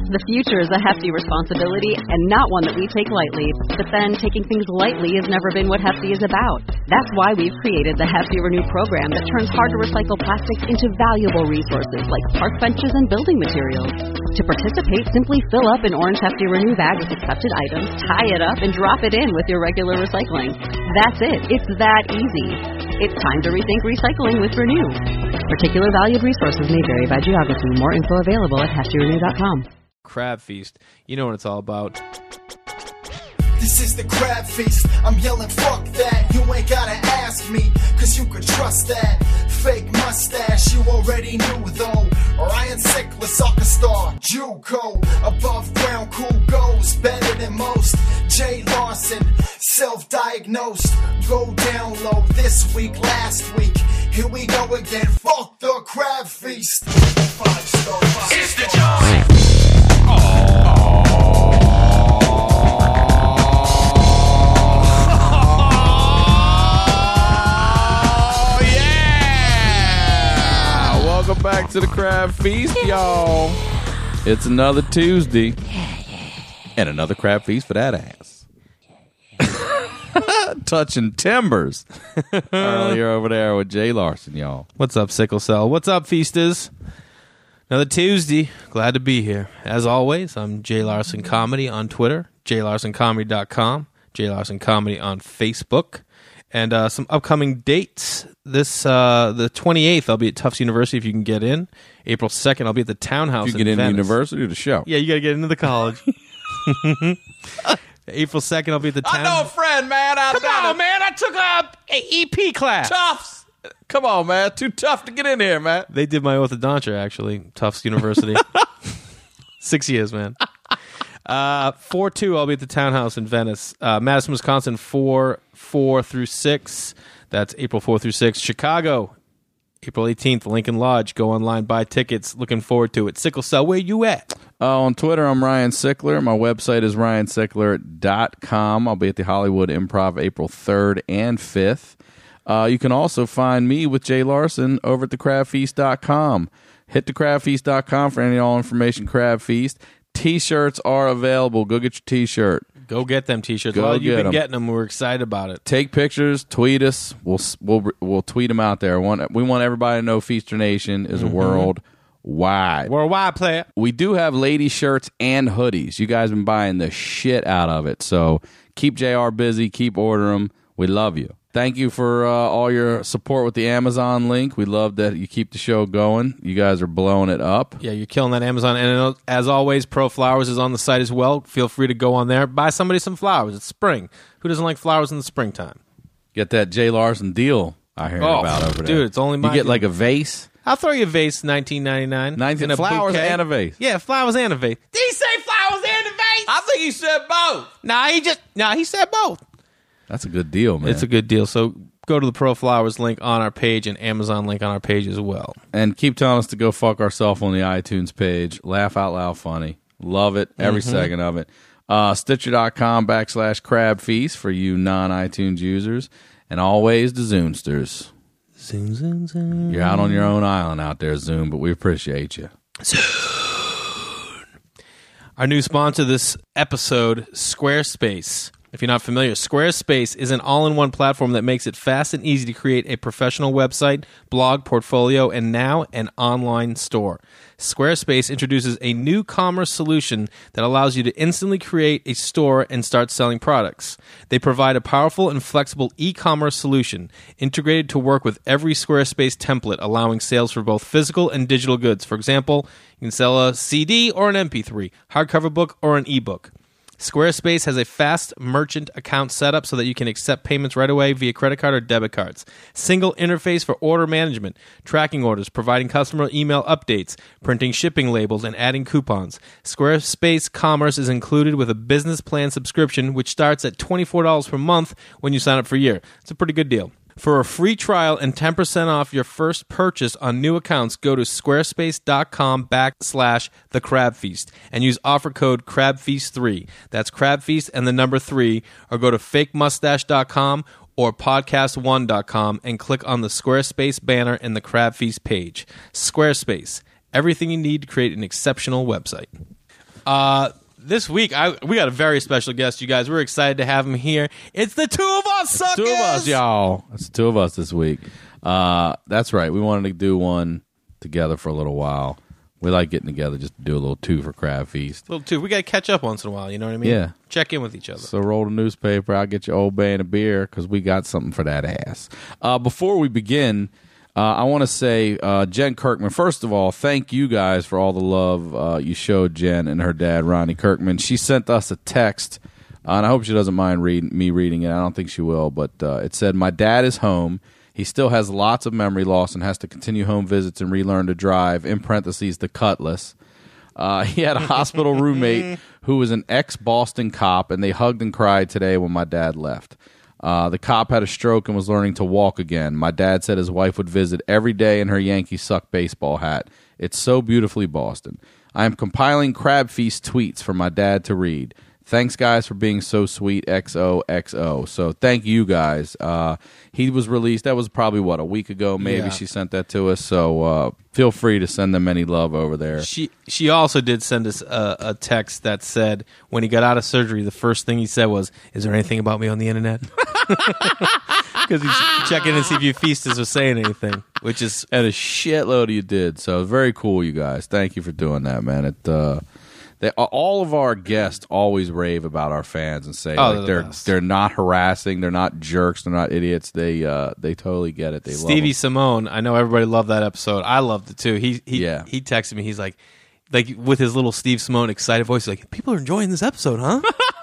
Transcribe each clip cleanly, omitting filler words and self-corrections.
The future is a hefty responsibility and not one that we take lightly. But then, taking things lightly has never been what Hefty is about. That's why we've created the Hefty Renew program that turns hard-to-recycle plastics into valuable resources like park benches and building materials. To participate, simply fill up an orange Hefty Renew bag with accepted items, tie it up, and drop it in with your regular recycling. That's it. It's that easy. It's time to rethink recycling with Renew. Particular valued resources may vary by geography. More info available at heftyrenew.com. Crab Feast. You know what it's all about. This is the Crab Feast. I'm yelling, fuck that. You ain't gotta ask me, cause you could trust that. Fake mustache, you already knew though. Ryan Sickler, soccer star, JUCO. Above ground, cool goes, better than most. Jay Larson, self-diagnosed. Go down low this week, last week. Here we go again, fuck the Crab Feast. 5-star, 5-star. It's the joint. Welcome back to the Crab Feast, y'all. It's another Tuesday. And another Crab Feast for that ass. Touching timbers. Earlier over there with Jay Larson, y'all. What's up, Sickle Cell? What's up, Feasters? Another Tuesday. Glad to be here. As always, I'm Jay Larson Comedy on Twitter, jaylarsоncomedy.com, Jay Larson Comedy on Facebook. And some upcoming dates. This the 28th, I'll be at Tufts University if you can get in. April 2nd, I'll be at the Townhouse. You get in into Venice. university or the show? Yeah, you got to get into the college. April 2nd, I'll be at the Townhouse. I know a friend, man. Come on, man. I took a EP class. Tufts. Come on, man. Too tough to get in here, man. They did my orthodontia, actually. Tufts University. 6 years, man. 4/2, I'll be at the Townhouse in Venice. Madison, Wisconsin, 4 through 6. That's April 4 through 6. Chicago, April 18th, Lincoln Lodge. Go online, buy tickets. Looking forward to it. Sickle Cell, where you at? On Twitter, I'm Ryan Sickler. My website is ryansickler.com. I'll be at the Hollywood Improv April 3rd and 5th. You can also find me with Jay Larson over at thecrabfeast.com. Hit thecrabfeast.com for any all information Crab Feast. T-shirts are available. Go get your T-shirt. Go get them T-shirts. Go You've been get 'em. getting them. We're excited about it. Take pictures. Tweet us. We'll tweet them out there. We want everybody to know Feaster Nation is worldwide. Worldwide player. We do have lady shirts and hoodies. You guys been buying the shit out of it. So keep JR busy. Keep ordering them. We love you. Thank you for all your support with the Amazon link. We love that you keep the show going. You guys are blowing it up. Yeah, you're killing that Amazon. And as always, Pro Flowers is on the site as well. Feel free to go on there. Buy somebody some flowers. It's spring. Who doesn't like flowers in the springtime? Get that Jay Larson deal I hear about over there. Dude, it's only You get like a vase. I'll throw you a vase, $19.99. 19 flowers bouquet. and a vase. Yeah, flowers and a vase. Did he say flowers and a vase? I think he said both. He said both. That's a good deal, man. It's a good deal. So go to the Pro Flowers link on our page and Amazon link on our page as well. And keep telling us to go fuck ourselves on the iTunes page. Laugh out loud funny. Love it. Every second of it. Stitcher.com/Crab Feast for you non-iTunes users. And always the Zoomsters. Zoom, zoom, zoom. You're out on your own island out there, Zoom, but we appreciate you. Our new sponsor this episode, Squarespace. If you're not familiar, Squarespace is an all-in-one platform that makes it fast and easy to create a professional website, blog, portfolio, and now an online store. Squarespace introduces a new commerce solution that allows you to instantly create a store and start selling products. They provide a powerful and flexible e-commerce solution integrated to work with every Squarespace template, allowing sales for both physical and digital goods. For example, you can sell a CD or an MP3, hardcover book or an ebook. Squarespace has a fast merchant account setup so that you can accept payments right away via credit card or debit cards. Single interface for order management, tracking orders, providing customer email updates, printing shipping labels, and adding coupons. Squarespace Commerce is included with a business plan subscription, which starts at $24 per month when you sign up for a year. It's a pretty good deal. For a free trial and 10% off your first purchase on new accounts, go to squarespace.com/thecrabfeast and use offer code CRABFEAST3. That's CRABFEAST and the number 3, or go to fakemustache.com or podcast1.com and click on the Squarespace banner in the Crab Feast page. Squarespace, everything you need to create an exceptional website. This week, we got a very special guest, you guys. We're excited to have him here. It's the two of us, suckers! Two of us, y'all. It's the two of us this week. That's right. We wanted to do one together for a little while. We like getting together just to do a little two for Crab Feast. Little two. We got to catch up once in a while, you know what I mean? Yeah. Check in with each other. So roll the newspaper. I'll get you Old Bay and a beer because we got something for that ass. Before we begin, I want to say, Jen Kirkman, first of all, thank you guys for all the love you showed Jen and her dad, Ronnie Kirkman. She sent us a text, and I hope she doesn't mind me reading it. I don't think she will, but it said, "My dad is home. He still has lots of memory loss and has to continue home visits and relearn to drive, in parentheses, the Cutlass. He had a hospital roommate who was an ex-Boston cop, and they hugged and cried today when my dad left. The cop had a stroke and was learning to walk again. My dad said his wife would visit every day in her Yankee Suck baseball hat. It's so beautifully Boston. I am compiling Crab Feast tweets for my dad to read. Thanks, guys, for being so sweet, XOXO. So thank you, guys. He was released, that was probably, a week ago, maybe. Yeah. She sent that to us. So feel free to send them any love over there. She also did send us a text that said when he got out of surgery, the first thing he said was, "Is there anything about me on the internet?" Because he's checking to see if you feasters are saying anything, which is... And a shitload of you did. So very cool, you guys. Thank you for doing that, man. All of our guests always rave about our fans and say they're not harassing, they're not jerks, they're not idiots. They totally get it. They love Stevie them. Simone. I know everybody loved that episode. I loved it too. He texted me. He's like with his little Steve Simone excited voice. He's like, people are enjoying this episode, huh?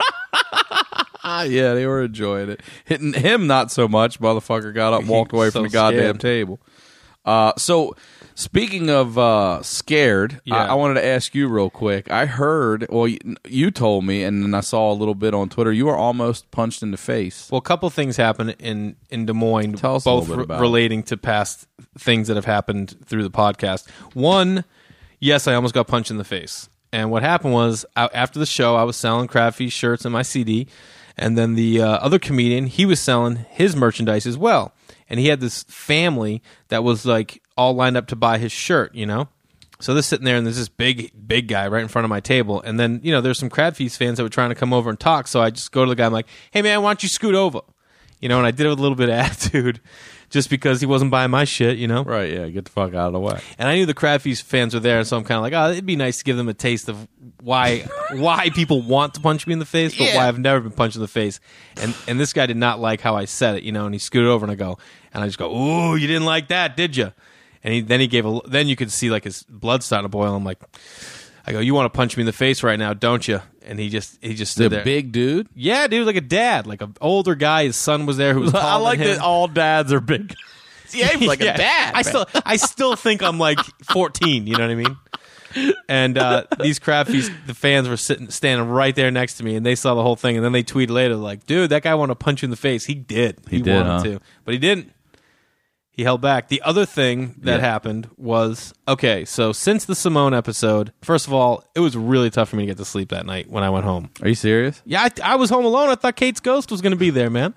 Yeah, they were enjoying it. Hitting him, not so much. Motherfucker got up, and walked away from the goddamn table. So, speaking of scared, I wanted to ask you real quick. I heard, you told me, and then I saw a little bit on Twitter, you were almost punched in the face. Well, a couple things happened in Des Moines, Tell us both a little bit about relating to past things that have happened through the podcast. One, yes, I almost got punched in the face. And what happened was, after the show, I was selling Crab Feast shirts and my CD, and then the other comedian, he was selling his merchandise as well. And he had this family that was like all lined up to buy his shirt, you know? So they're sitting there and there's this big guy right in front of my table. And then, there's some Crab Feast fans that were trying to come over and talk. So I just go to the guy, I'm like, "Hey man, why don't you scoot over?" And I did it with a little bit of attitude just because he wasn't buying my shit, Right, yeah, get the fuck out of the way. And I knew the Crab Feast fans were there, so I'm kind of like, it'd be nice to give them a taste of why people want to punch me in the face, but why I've never been punched in the face. And this guy did not like how I said it, and he scooted over, and I just go, "Ooh, you didn't like that, did you?" And then you could see like his blood starting to boil. I'm like, "You want to punch me in the face right now, don't you?" And he just stood there. The big dude? Yeah, dude, like a dad, like an older guy. His son was there who was taller I like than him. that all dads are big. Yeah, he's like a dad. I still think I'm like 14. You know what I mean? And these Crab Feast, the fans were standing right there next to me, and they saw the whole thing. And then they tweeted later, like, "Dude, that guy wanted to punch you in the face." He did. He wanted to, but he didn't. He held back. The other thing that happened was, so since the Simone episode, first of all, it was really tough for me to get to sleep that night when I went home. Are you serious? Yeah, I was home alone. I thought Kate's ghost was going to be there, man.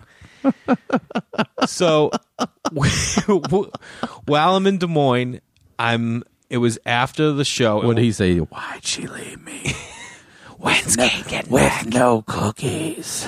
So while I'm in Des Moines, it was after the show. What did he say? "Why'd she leave me?" When's Kate getting back? With no cookies.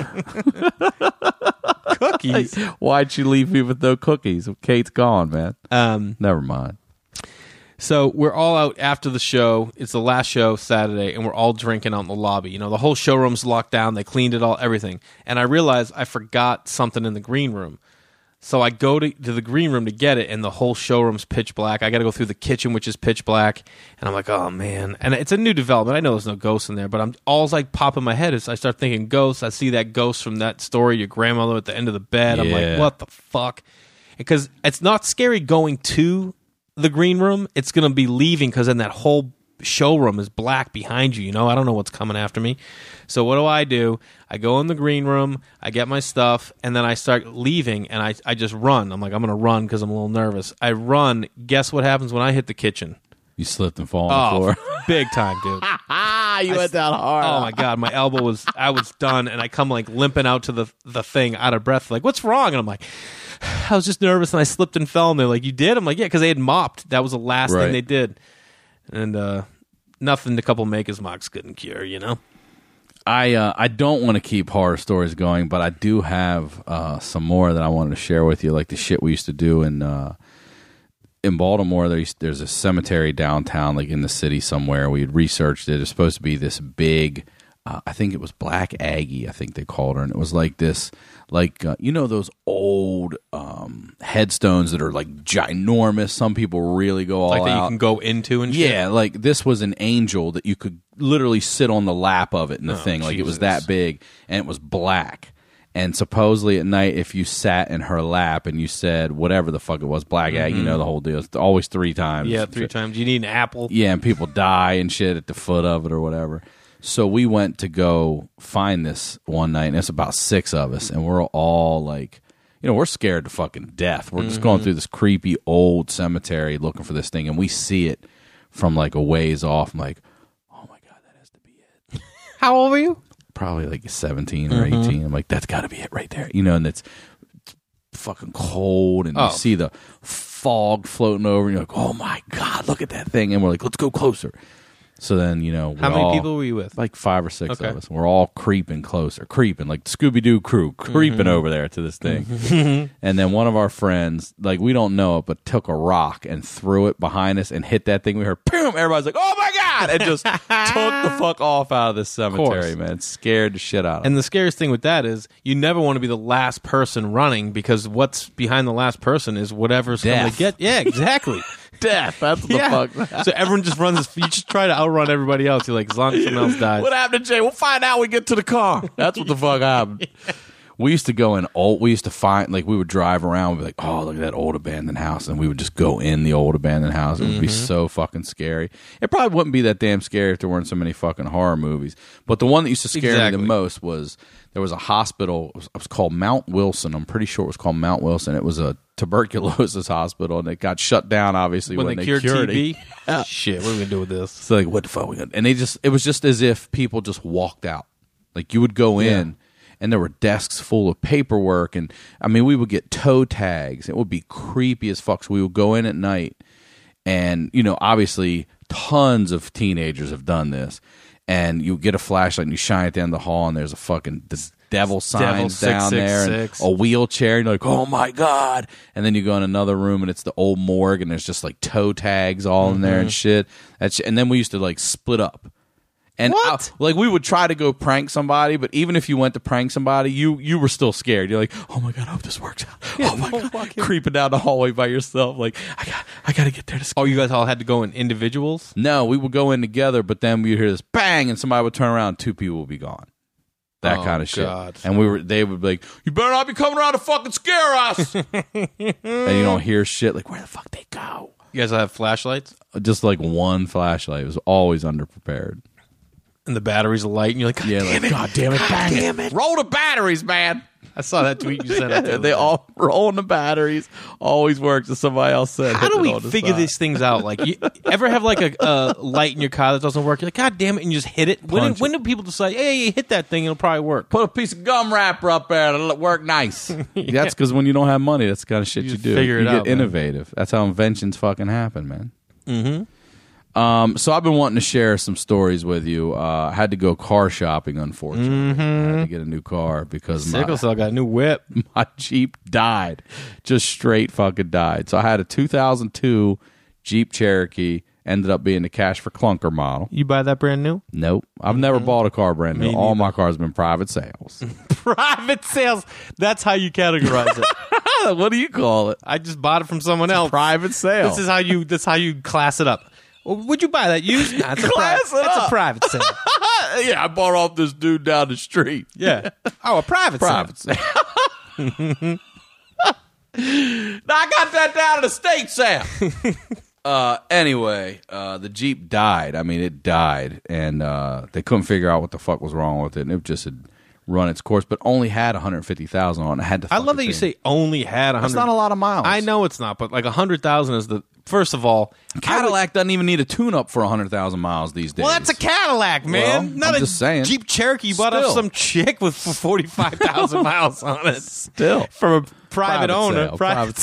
Cookies? Why'd she leave me with no cookies? Kate's gone, man. Never mind. So we're all out after the show. It's the last show Saturday, and we're all drinking out in the lobby. The whole showroom's locked down. They cleaned it all, everything. And I realized I forgot something in the green room. So I go to the green room to get it, and the whole showroom's pitch black. I got to go through the kitchen, which is pitch black. And I'm like, oh, man. And it's a new development. I know there's no ghosts in there, but all's like pop in my head is I start thinking ghosts. I see that ghost from that story, your grandmother at the end of the bed. I'm like, what the fuck? Because it's not scary going to the green room. It's going to be leaving because then that whole showroom is black behind you. I don't know what's coming after me. So what do? I go in the green room, I get my stuff, and then I start leaving, and I just run. I'm like, I'm going to run because I'm a little nervous. I run. Guess what happens when I hit the kitchen? You slipped and fall on the floor. Big time, dude. You went down hard. Oh, my God. My elbow I was done, and I come like limping out to the thing out of breath. Like, what's wrong? And I'm like, I was just nervous, and I slipped and fell, and they're like, you did? I'm like, yeah, because they had mopped. That was the last thing they did. And nothing a couple Maker's Marks couldn't cure, you know? I don't want to keep horror stories going, but I do have some more that I wanted to share with you, like the shit we used to do in Baltimore. There's a cemetery downtown, like in the city somewhere. We had researched it. It's supposed to be this big, I think it was Black Aggie, I think they called her, and it was like this, like you know those old headstones that are like ginormous. Some people really go all Like that out. you can go into and shit? Yeah, like this was an angel that you could literally sit on the lap of it in the thing. Like it was that big, and it was black. And supposedly at night, if you sat in her lap and you said whatever the fuck it was, Black Aggie, you know the whole deal. It's always 3 times. Yeah, 3 times. You need an apple. Yeah, and people die and shit at the foot of it or whatever. So we went to go find this one night, and it's about 6 of us, and we're all like, you know, we're scared to fucking death. We're just going through this creepy old cemetery looking for this thing, and we see it from like a ways off. I'm like, oh my God, that has to be it. How old were you? Probably like 17 or 18. I'm like, that's got to be it right there. You know, and it's fucking cold, and you see the fog floating over, and you're like, oh my God, look at that thing. And we're like, let's go closer. So then, you know, How many people were you with? Like 5 or 6 of us. We're all creeping closer, like the Scooby-Doo crew, creeping over there to this thing. And then one of our friends, like we don't know it, but took a rock and threw it behind us and hit that thing. We heard, boom! Everybody's like, oh my God! And just took the fuck off out of this cemetery, man. Scared the shit out of And us. the scariest thing with that is you never want to be the last person running, because what's behind the last person is whatever's going Death. to get. Yeah, exactly. Death. That's what the fuck. So everyone just runs. You just try to outrun everybody else. You're like, as long as someone else dies. What happened to Jay? We'll find out when we get to the car. That's what the fuck happened. We used to go in we used to find, like, we would drive around, we'd be like, oh, look at that old abandoned house, and we would just go in the old abandoned house. It would be so fucking scary. It probably wouldn't be that damn scary if there weren't so many fucking horror movies. But the one that used to scare me the most was, there was a hospital, it was called Mount Wilson. I'm pretty sure it was called Mount Wilson. It was a tuberculosis hospital, and it got shut down, obviously, when they cured TB. it. Shit, what are we gonna do with this? So like, what the fuck? And it was just as if people just walked out. Like you would go in, and there were desks full of paperwork, and I mean, we would get toe tags. It would be creepy as fuck. So we would go in at night, and you know, obviously, tons of teenagers have done this. And you get a flashlight and you shine it down the hall, and there's a fucking devil signs down there, and a wheelchair, and you're like, oh my God. And then you go in another room, and it's the old morgue, and there's just like toe tags all in there and shit. And then we used to like split up. And like we would try to go prank somebody, but even if you went to prank somebody, you were still scared. You're like, oh my God, I hope this works out. Oh my God, creeping down the hallway by yourself. Like, I got to get there to Oh, you guys all had to go in individuals? No, we would go in together, but then we'd hear this bang, and somebody would turn around, 2 people would be gone. That kind of shit. God. And they would be like, you better not be coming around to fucking scare us. And you don't hear shit. Like, where the fuck they go? You guys all have flashlights? Just like one flashlight. It was always underprepared. And the batteries light, and you're like, God damn it. Roll the batteries, man. I saw that tweet you sent out. They all rolling the batteries. Always works, as somebody else said. How do we figure these things out? Like, you ever have like a light in your car that doesn't work? You're like, God damn it, and you just hit it. When do people decide, hey, hit that thing, it'll probably work? Put a piece of gum wrapper up there, it'll work nice. That's because when you don't have money, that's the kind of shit you do. Figure it you out, get innovative. That's how inventions fucking happen, man. Mm-hmm. So I've been wanting to share some stories with you. I had to go car shopping, unfortunately. I had to get a new car because Sickle Cell got a new whip. My Jeep died. Just straight fucking died. So I had a 2002 Jeep Cherokee. Ended up being the cash for clunker model. You buy that brand new? Nope. I've never bought a car brand new. All my cars have been private sales. Private sales. That's how you categorize it. What do you call it? I just bought it from someone else. Private sale. This is how you class it up. Well, would you buy that used? Nah, it's a private sale. Yeah, I bought off this dude down the street. Yeah. Oh, a private sale. Now I got that down at the state sale. Anyway, the Jeep died. I mean, it died, and they couldn't figure out what the fuck was wrong with it, and it just had run its course, but only had 150,000 on it. I love that you say only had 100. That's not a lot of miles. I know it's not, but like 100,000 is the first of all. Cadillac doesn't even need a tune-up for 100,000 miles these days. Well, that's a Cadillac, man. Well, not I'm just saying. Jeep Cherokee you bought off some chick with 45,000 miles on it. Still from a private owner. Sale, private sale.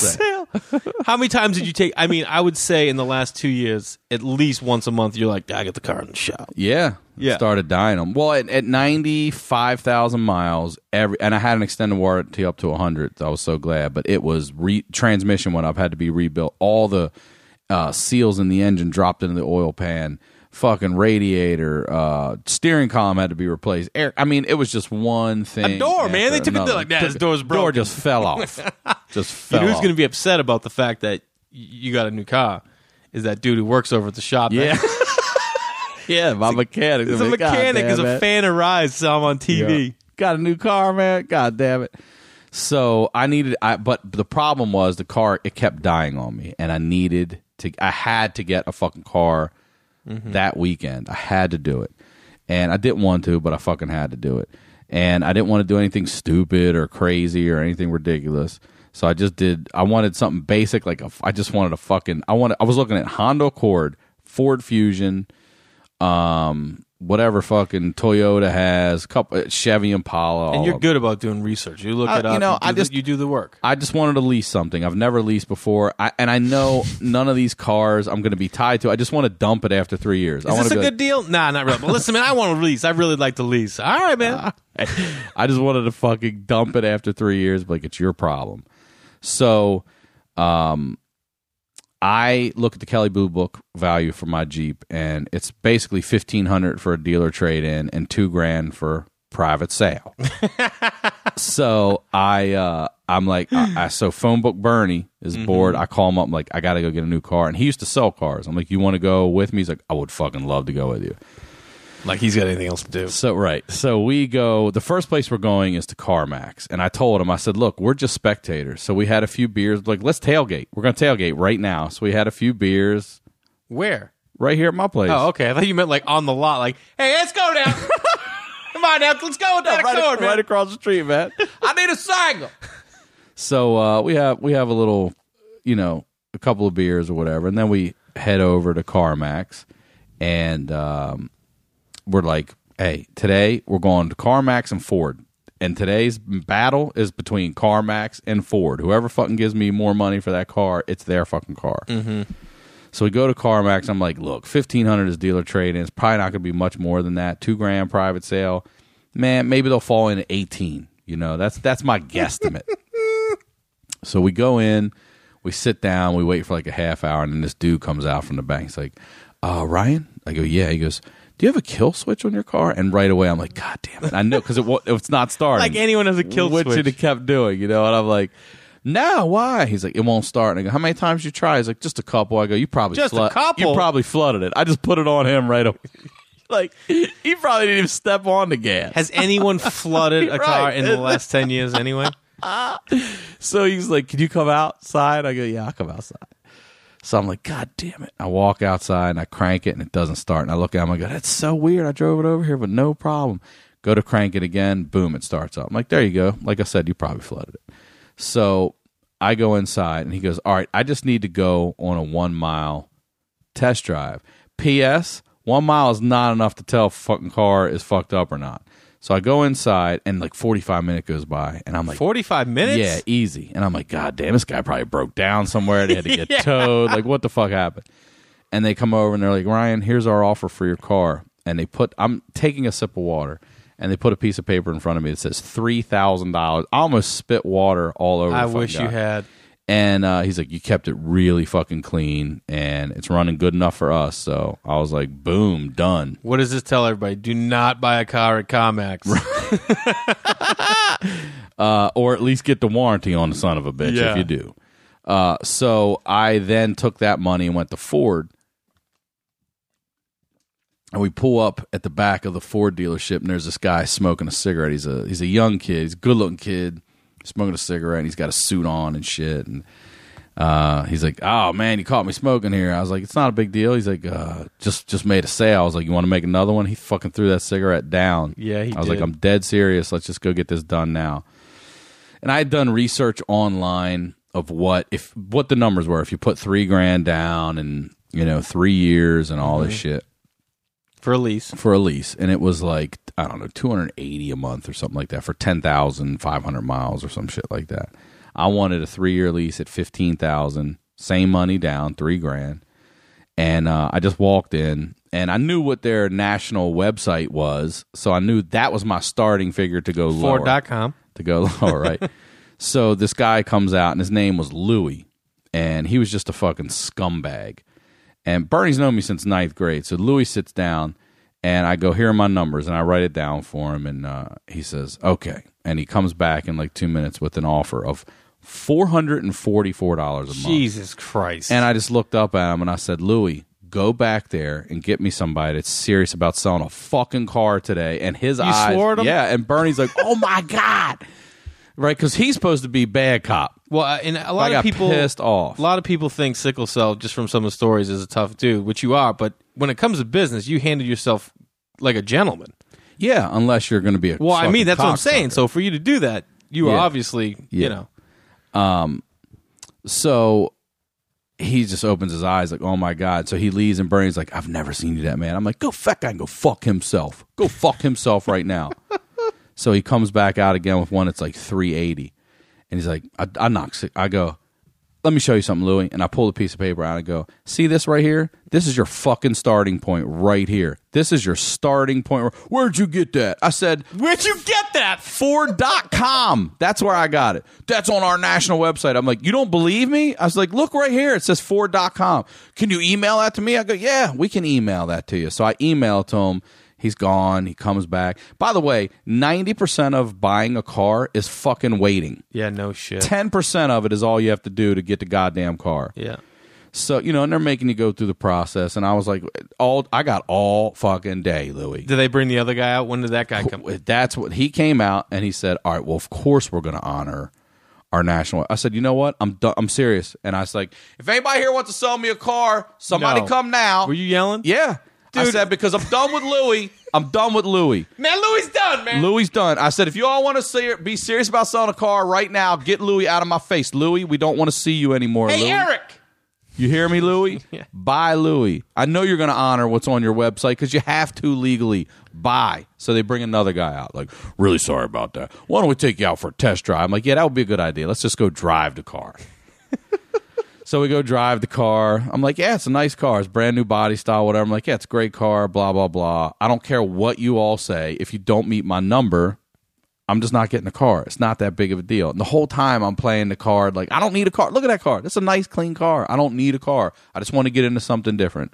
How many times did you take? I mean, I would say in the last 2 years, at least once a month, you're like, I got the car in the shop. Yeah. Yeah. Started dying them. Well, at 95,000 miles, and I had an extended warranty up to 100. I was so glad, but it was transmission went up, had to be rebuilt. All the seals in the engine dropped into the oil pan. Fucking radiator, steering column had to be replaced. Air. I mean, it was just one thing. A door, man. They took it another. like that. This door's broken. Door just fell off. Just fell You know who's off. going to be upset about the fact that you got a new car? Is that dude who works over at the shop? Yeah. Yeah, my mechanic. He's a mechanic. Is a fan of rides. Saw him on TV. Yeah. Got a new car, man. God damn it. So but the problem was the car, it kept dying on me, and I had to get a fucking car that weekend. I had to do it. And I didn't want to, but I fucking had to do it. And I didn't want to do anything stupid or crazy or anything ridiculous. So I wanted something basic, I was looking at Honda Accord, Ford Fusion, whatever fucking Toyota has, Chevy Impala. And you're good about doing research. You look it up. You do the work. I just wanted to lease something. I've never leased before, and I know none of these cars I'm going to be tied to. I just want to dump it after 3 years. Is this a good deal? Nah, not really. But listen, man, I want to lease. I really like to lease. All right, man. I just wanted to fucking dump it after 3 years, but it's your problem. So, I look at the Kelley Blue Book value for my Jeep, and it's basically $1,500 for a dealer trade-in and $2,000 for private sale. So I'm like, so Phone Book Bernie is bored. I call him up, I'm like, I got to go get a new car, and he used to sell cars. I'm like, you want to go with me? He's like, I would fucking love to go with you. Like he's got anything else to do. So right. So we go, the first place we're going is to CarMax. And I told him, I said, look, we're just spectators. So we had a few beers. Like, let's tailgate. We're going to tailgate right now. So we had a few beers. Where? Right here at my place. Oh, okay. I thought you meant like on the lot. Like, hey, let's go now. Come on now. Let's go with that Accord, man. Right across the street, man. I need a single. So we have a little, a couple of beers or whatever. And then we head over to CarMax. And we're like, hey, today we're going to CarMax and Ford. And today's battle is between CarMax and Ford. Whoever fucking gives me more money for that car, it's their fucking car. Mm-hmm. So we go to CarMax. I'm like, look, $1,500 is dealer trade-in. It's probably not going to be much more than that. $2,000 private sale. Man, maybe they'll fall in at 18. That's my guesstimate. So we go in, we sit down, we wait for like a half hour, and then this dude comes out from the back. He's like, Ryan? I go, yeah. He goes, do you have a kill switch on your car? And right away, I'm like, God damn it. I know, because it's not starting. Like anyone has a kill switch. Which he kept doing, And I'm like, no, why? He's like, it won't start. And I go, how many times you try? He's like, just a couple. I go, you probably a couple? You probably flooded it. I just put it on him right away. Like, he probably didn't even step on the gas. Has anyone flooded a car in the last 10 years anyway? So he's like, can you come outside? I go, yeah, I'll come outside. So I'm like, God damn it. I walk outside and I crank it and it doesn't start. And I look at him, I go, that's so weird. I drove it over here, but no problem. Go to crank it again. Boom, it starts up. I'm like, there you go. Like I said, you probably flooded it. So I go inside and he goes, all right, I just need to go on a 1 mile test drive. P.S. 1 mile is not enough to tell if a fucking car is fucked up or not. So I go inside, and like 45 minutes goes by, and I'm like, 45 minutes? Yeah, easy. And I'm like, God damn, this guy probably broke down somewhere. They had to get towed. Like, what the fuck happened? And they come over, and they're like, Ryan, here's our offer for your car. And I'm taking a sip of water, and they put a piece of paper in front of me that says $3,000. I almost spit water all over. I wish you had. And he's like, you kept it really fucking clean, and it's running good enough for us. So I was like, boom, done. What does this tell everybody? Do not buy a car at CarMax. Or at least get the warranty on the son of a bitch if you do. So I then took that money and went to Ford. And we pull up at the back of the Ford dealership, and there's this guy smoking a cigarette. He's a young kid. He's a good-looking kid. Smoking a cigarette, and he's got a suit on and shit. And he's like, oh, man, you caught me smoking here. I was like, it's not a big deal. He's like, just made a sale. I was like, you want to make another one? He fucking threw that cigarette down. Yeah, he I was did. like, I'm dead serious. Let's just go get this done now. And I had done research online of what the numbers were. If you put $3,000 down and, 3 years and all this shit. For a lease. And it was like, I don't know, $280 a month or something like that for 10,500 miles or some shit like that. I wanted a 3-year lease at $15,000, same money down, $3,000. And I just walked in, and I knew what their national website was, so I knew that was my starting figure to go lower. Ford.com. To go lower, right? So this guy comes out, and his name was Louie, and he was just a fucking scumbag. And Bernie's known me since 9th grade, so Louie sits down, and I go, here are my numbers, and I write it down for him, and he says, okay. And he comes back in like 2 minutes with an offer of $444 a month. Jesus Christ. And I just looked up at him and I said, Louie, go back there and get me somebody that's serious about selling a fucking car today. And his eyes. You swore at him? Yeah. And Bernie's like, oh my God. Right. Because he's supposed to be bad cop. Well, and a lot I got of people pissed off. A lot of people think Sickle Cell, just from some of the stories, is a tough dude, which you are. But when it comes to business, you handle yourself like a gentleman. Yeah. Unless you're going to be a Well, I mean, that's what I'm cocksucker. saying. So for you to do that, you are obviously, you know. So he just opens his eyes like, oh my God. So he leaves and Bernie's like, I've never seen you that man. I'm like, go fuck himself. Go fuck himself right now. So he comes back out again with one that's like $380. And he's like, I go, let me show you something, Louie. And I pull a piece of paper out and I go, see this right here? This is your fucking starting point right here. This is your starting point. Where'd you get that? I said, Where'd you get that? Ford.com. That's where I got it. That's on our national website. I'm like, you don't believe me? I was like, look right here. It says Ford.com. Can you email that to me? I go, yeah, we can email that to you. So I email it to him. He's gone. He comes back. By the way, 90% of buying a car is fucking waiting. Yeah, no shit. 10% of it is all you have to do to get the goddamn car. Yeah. So, and they're making you go through the process. And I was like, I got all fucking day, Louie. Did they bring the other guy out? When did that guy come? That's what he came out and he said, all right, well, of course we're going to honor our national. I said, you know what? I'm serious. And I was like, if anybody here wants to sell me a car, somebody come now. Were you yelling? Yeah. Dude. I said, because I'm done with Louie. I'm done with Louie. Man, Louie's done, man. Louie's done. I said, if you all want to be serious about selling a car right now, get Louie out of my face. Louie, we don't want to see you anymore, Hey, Louie. Eric. You hear me, Louie? Yeah. Bye, Louie. I know you're going to honor what's on your website because you have to legally. Bye. So they bring another guy out. Like, really sorry about that. Why don't we take you out for a test drive? I'm like, yeah, that would be a good idea. Let's just go drive the car. So we go drive the car. I'm like, yeah, it's a nice car. It's brand new body style, whatever. I'm like, yeah, it's a great car, blah, blah, blah. I don't care what you all say. If you don't meet my number, I'm just not getting a car. It's not that big of a deal. And the whole time I'm playing the card like, I don't need a car. Look at that car. That's a nice, clean car. I don't need a car. I just want to get into something different.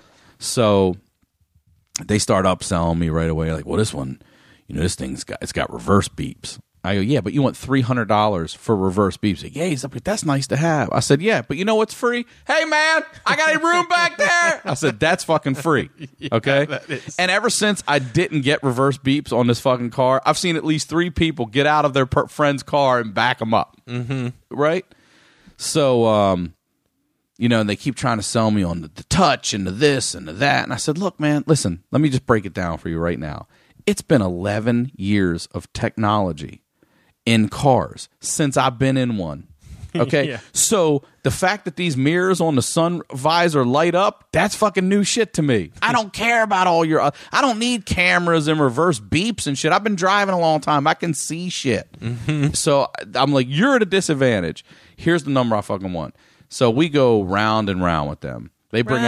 So they start upselling me right away. Like, well, this one, this thing's got reverse beeps. I go, yeah, but you want $300 for reverse beeps. Like, yeah, he's up. That's nice to have. I said, yeah, but you know what's free? Hey, man, I got a room back there. I said, that's fucking free. Okay? That is. And ever since I didn't get reverse beeps on this fucking car, I've seen at least 3 people get out of their friend's car and back them up. Mm-hmm. Right? So, and they keep trying to sell me on the touch and the this and the that. And I said, look, man, listen, let me just break it down for you right now. It's been 11 years of technology in cars since I've been in one. Okay? Yeah. So the fact that these mirrors on the sun visor light up, that's fucking new shit to me. I don't care about all your... I don't need cameras and reverse beeps and shit. I've been driving a long time. I can see shit. Mm-hmm. So I'm like, you're at a disadvantage. Here's the number I fucking want. So we go round and round with them. They bring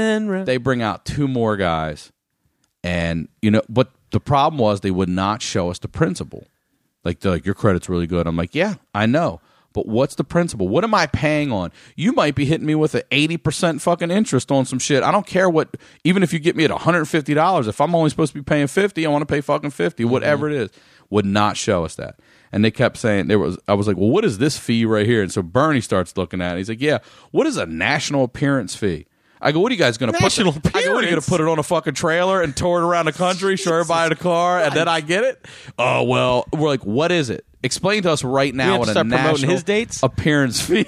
out 2 more guys. And, but the problem was they would not show us the principal. Like, they're like, your credit's really good. I'm like, yeah, I know. But what's the principal? What am I paying on? You might be hitting me with an 80% fucking interest on some shit. I don't care what, even if you get me at $150, if I'm only supposed to be paying $50, I want to pay fucking $50, whatever it is. Would not show us that. And they kept saying, I was like, well, what is this fee right here? And so Bernie starts looking at it. He's like, yeah, what is a national appearance fee? I go, what are you guys going to put? I go, what are you going to put it on a fucking trailer and tour it around the country, show everybody the car, and then I get it? Oh, well, we're like, what is it? Explain to us right now what a national his dates? Appearance fee.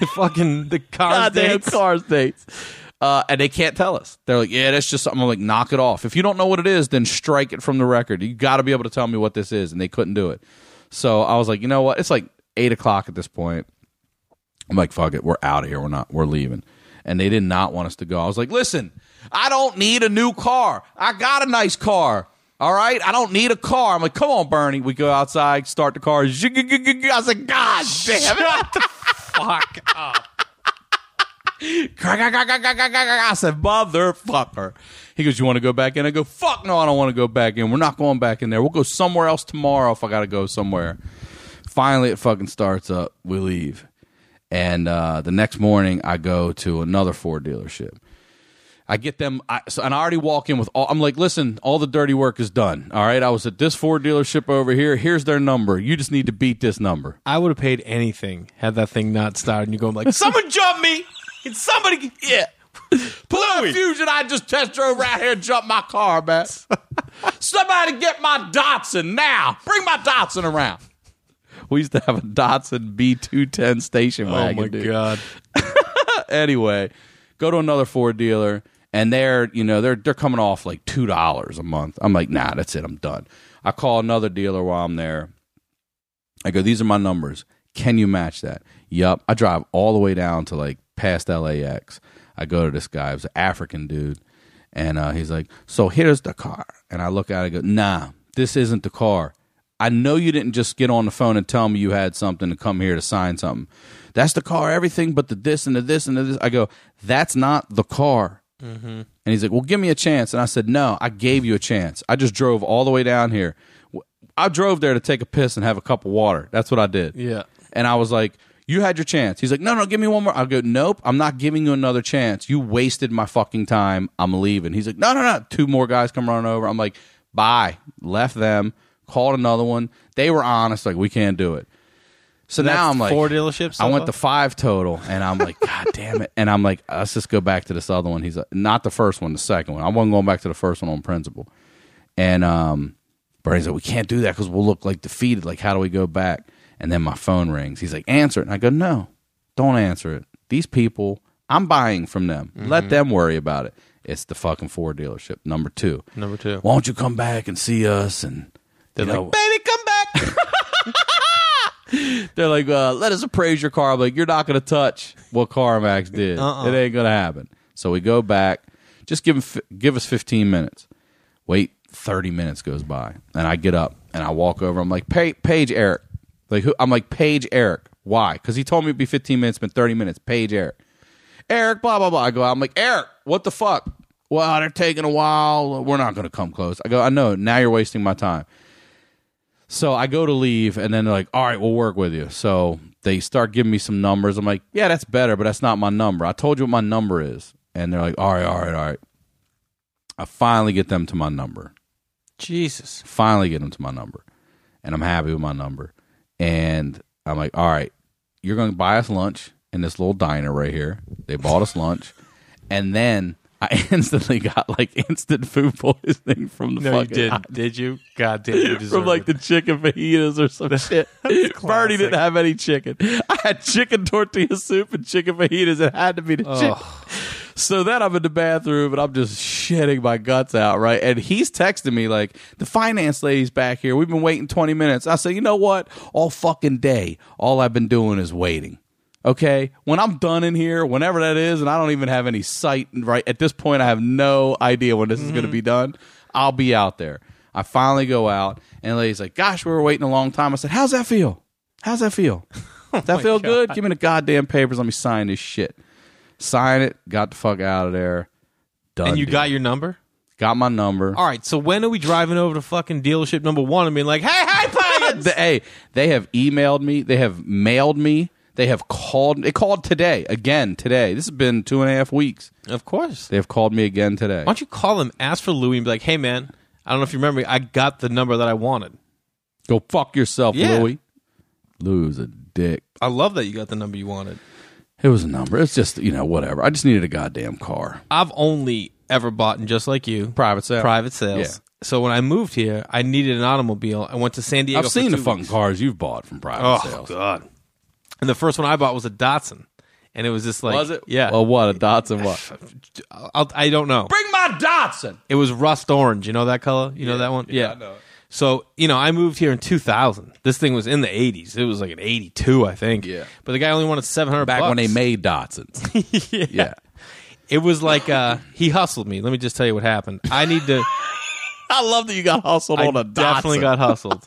the cars dates. Cars dates. And they can't tell us. They're like, yeah, that's just something. I'm like, knock it off. If you don't know what it is, then strike it from the record. You got to be able to tell me what this is. And they couldn't do it. So I was like, you know what? It's like 8 o'clock at this point. I'm like, fuck it. We're out of here. We're leaving. And they did not want us to go. I was like, listen, I don't need a new car. I got a nice car. All right? I don't need a car. I'm like, come on, Bernie. We go outside, start the car. I said, God damn it. Fuck up. I said, motherfucker. He goes, you want to go back in? I go, fuck no, I don't want to go back in. We're not going back in there. We'll go somewhere else tomorrow if I got to go somewhere. Finally, it fucking starts up. We leave. And the next morning, I go to another Ford dealership. I get them, and I already walk in with all, I'm like, listen, all the dirty work is done. All right, I was at this Ford dealership over here. Here's their number. You just need to beat this number. I would have paid anything had that thing not started. And you go like, someone jump me. Can somebody? Yeah. Pull out a Fusion. I just test drove right here and jumped my car, man. Somebody get my Datsun now. Bring my Datsun around. We used to have a Datsun B210 station wagon. Oh, my dude. God. Anyway, go to another Ford dealer. And they're coming off like $2 a month. I'm like, nah, that's it. I'm done. I call another dealer while I'm there. I go, these are my numbers. Can you match that? Yup. I drive all the way down to like past LAX. I go to this guy. It was an African dude. And he's like, so here's the car. And I look at it and go, nah, this isn't the car. I know you didn't just get on the phone and tell me you had something to come here to sign something. That's the car, everything but the this and the this and the this. I go, that's not the car. Mm-hmm. And he's like, well, give me a chance. And I said, no, I gave you a chance. I just drove all the way down here. I drove there to take a piss and have a cup of water. That's what I did. Yeah. And I was like, you had your chance. He's like, no, give me one more. I go, nope, I'm not giving you another chance. You wasted my fucking time. I'm leaving. He's like, no. 2 more guys come running over. I'm like, bye. Left them. Called another one. They were honest. Like, we can't do it. So now I'm like, 4 dealerships? I went to 5 total, and I'm like, God damn it. And I'm like, let's just go back to this other one. He's like, not the first one, the second one. I wasn't going back to the first one on principle. And Bernie's like, we can't do that because we'll look like defeated. Like, how do we go back? And then my phone rings. He's like, answer it. And I go, no, don't answer it. These people, I'm buying from them. Mm-hmm. Let them worry about it. It's the fucking Ford dealership, number 2. Number 2. Why don't you come back and see us? And they're like, baby, come back. They're like, let us appraise your car. I'm like, you're not going to touch what CarMax did. It ain't going to happen. So we go back. Just give us 15 minutes. Wait, 30 minutes goes by. And I get up and I walk over. I'm like, Page Eric. Like, who? I'm like, Page Eric. Why? Because he told me it'd be 15 minutes, been 30 minutes. Page Eric. Eric, blah, blah, blah. I go, I'm like, Eric, what the fuck? Well, they're taking a while. We're not going to come close. I go, I know. Now you're wasting my time. So I go to leave, and then they're like, all right, we'll work with you. So they start giving me some numbers. I'm like, yeah, that's better, but that's not my number. I told you what my number is. And they're like, all right. I finally get them to my number. Jesus. Finally get them to my number. And I'm happy with my number. And I'm like, all right, you're going to buy us lunch in this little diner right here. They bought us lunch. And then I instantly got like instant food poisoning from the fucking. You didn't. Did you? God damn, you deserve from like the chicken fajitas or some shit. Bernie didn't have any chicken. I had chicken tortilla soup and chicken fajitas. It had to be the chicken. So then I'm in the bathroom and I'm just shitting my guts out, right? And he's texting me like, the finance lady's back here. We've been waiting 20 minutes. I say, you know what? All fucking day, all I've been doing is waiting. Okay, when I'm done in here, whenever that is, and I don't even have any sight, right? At this point, I have no idea when this is going to be done. I'll be out there. I finally go out, and the lady's like, gosh, we were waiting a long time. I said, how's that feel? Does that feel good? Give me the goddamn papers. Let me sign this shit. Sign it. Got the fuck out of there. Done. And you got your number? Got my number. All right, so when are we driving over to fucking dealership number 1 and being like, hey, Pagans! Hey, they have emailed me. They have mailed me. They have called. They called today. Again today. This has been 2.5 weeks. Of course. They have called me again today. Why don't you call them, ask for Louie, and be like, hey, man, I don't know if you remember me. I got the number that I wanted. Go fuck yourself, Yeah. Louie. Louie's a dick. I love that you got the number you wanted. It was a number. It's just, whatever. I just needed a goddamn car. I've only ever bought, and just like you, Private sale. private sales. Yeah. So when I moved here, I needed an automobile. I went to San Diego. I've seen for the 2 fucking weeks. cars you've bought from private sales. Oh, God. And the first one I bought was a Datsun. And it was just like... Was it? Yeah. Well, what? A Datsun what? I don't know. Bring my Datsun! It was rust orange. You know that color? You know that one? Yeah, I know it. So, I moved here in 2000. This thing was in the 80s. It was like an 82, I think. Yeah. But the guy only wanted $700 Back when they made Datsuns. Yeah. It was like he hustled me. Let me just tell you what happened. I need to I love that you got hustled on a Datsun. Definitely got hustled.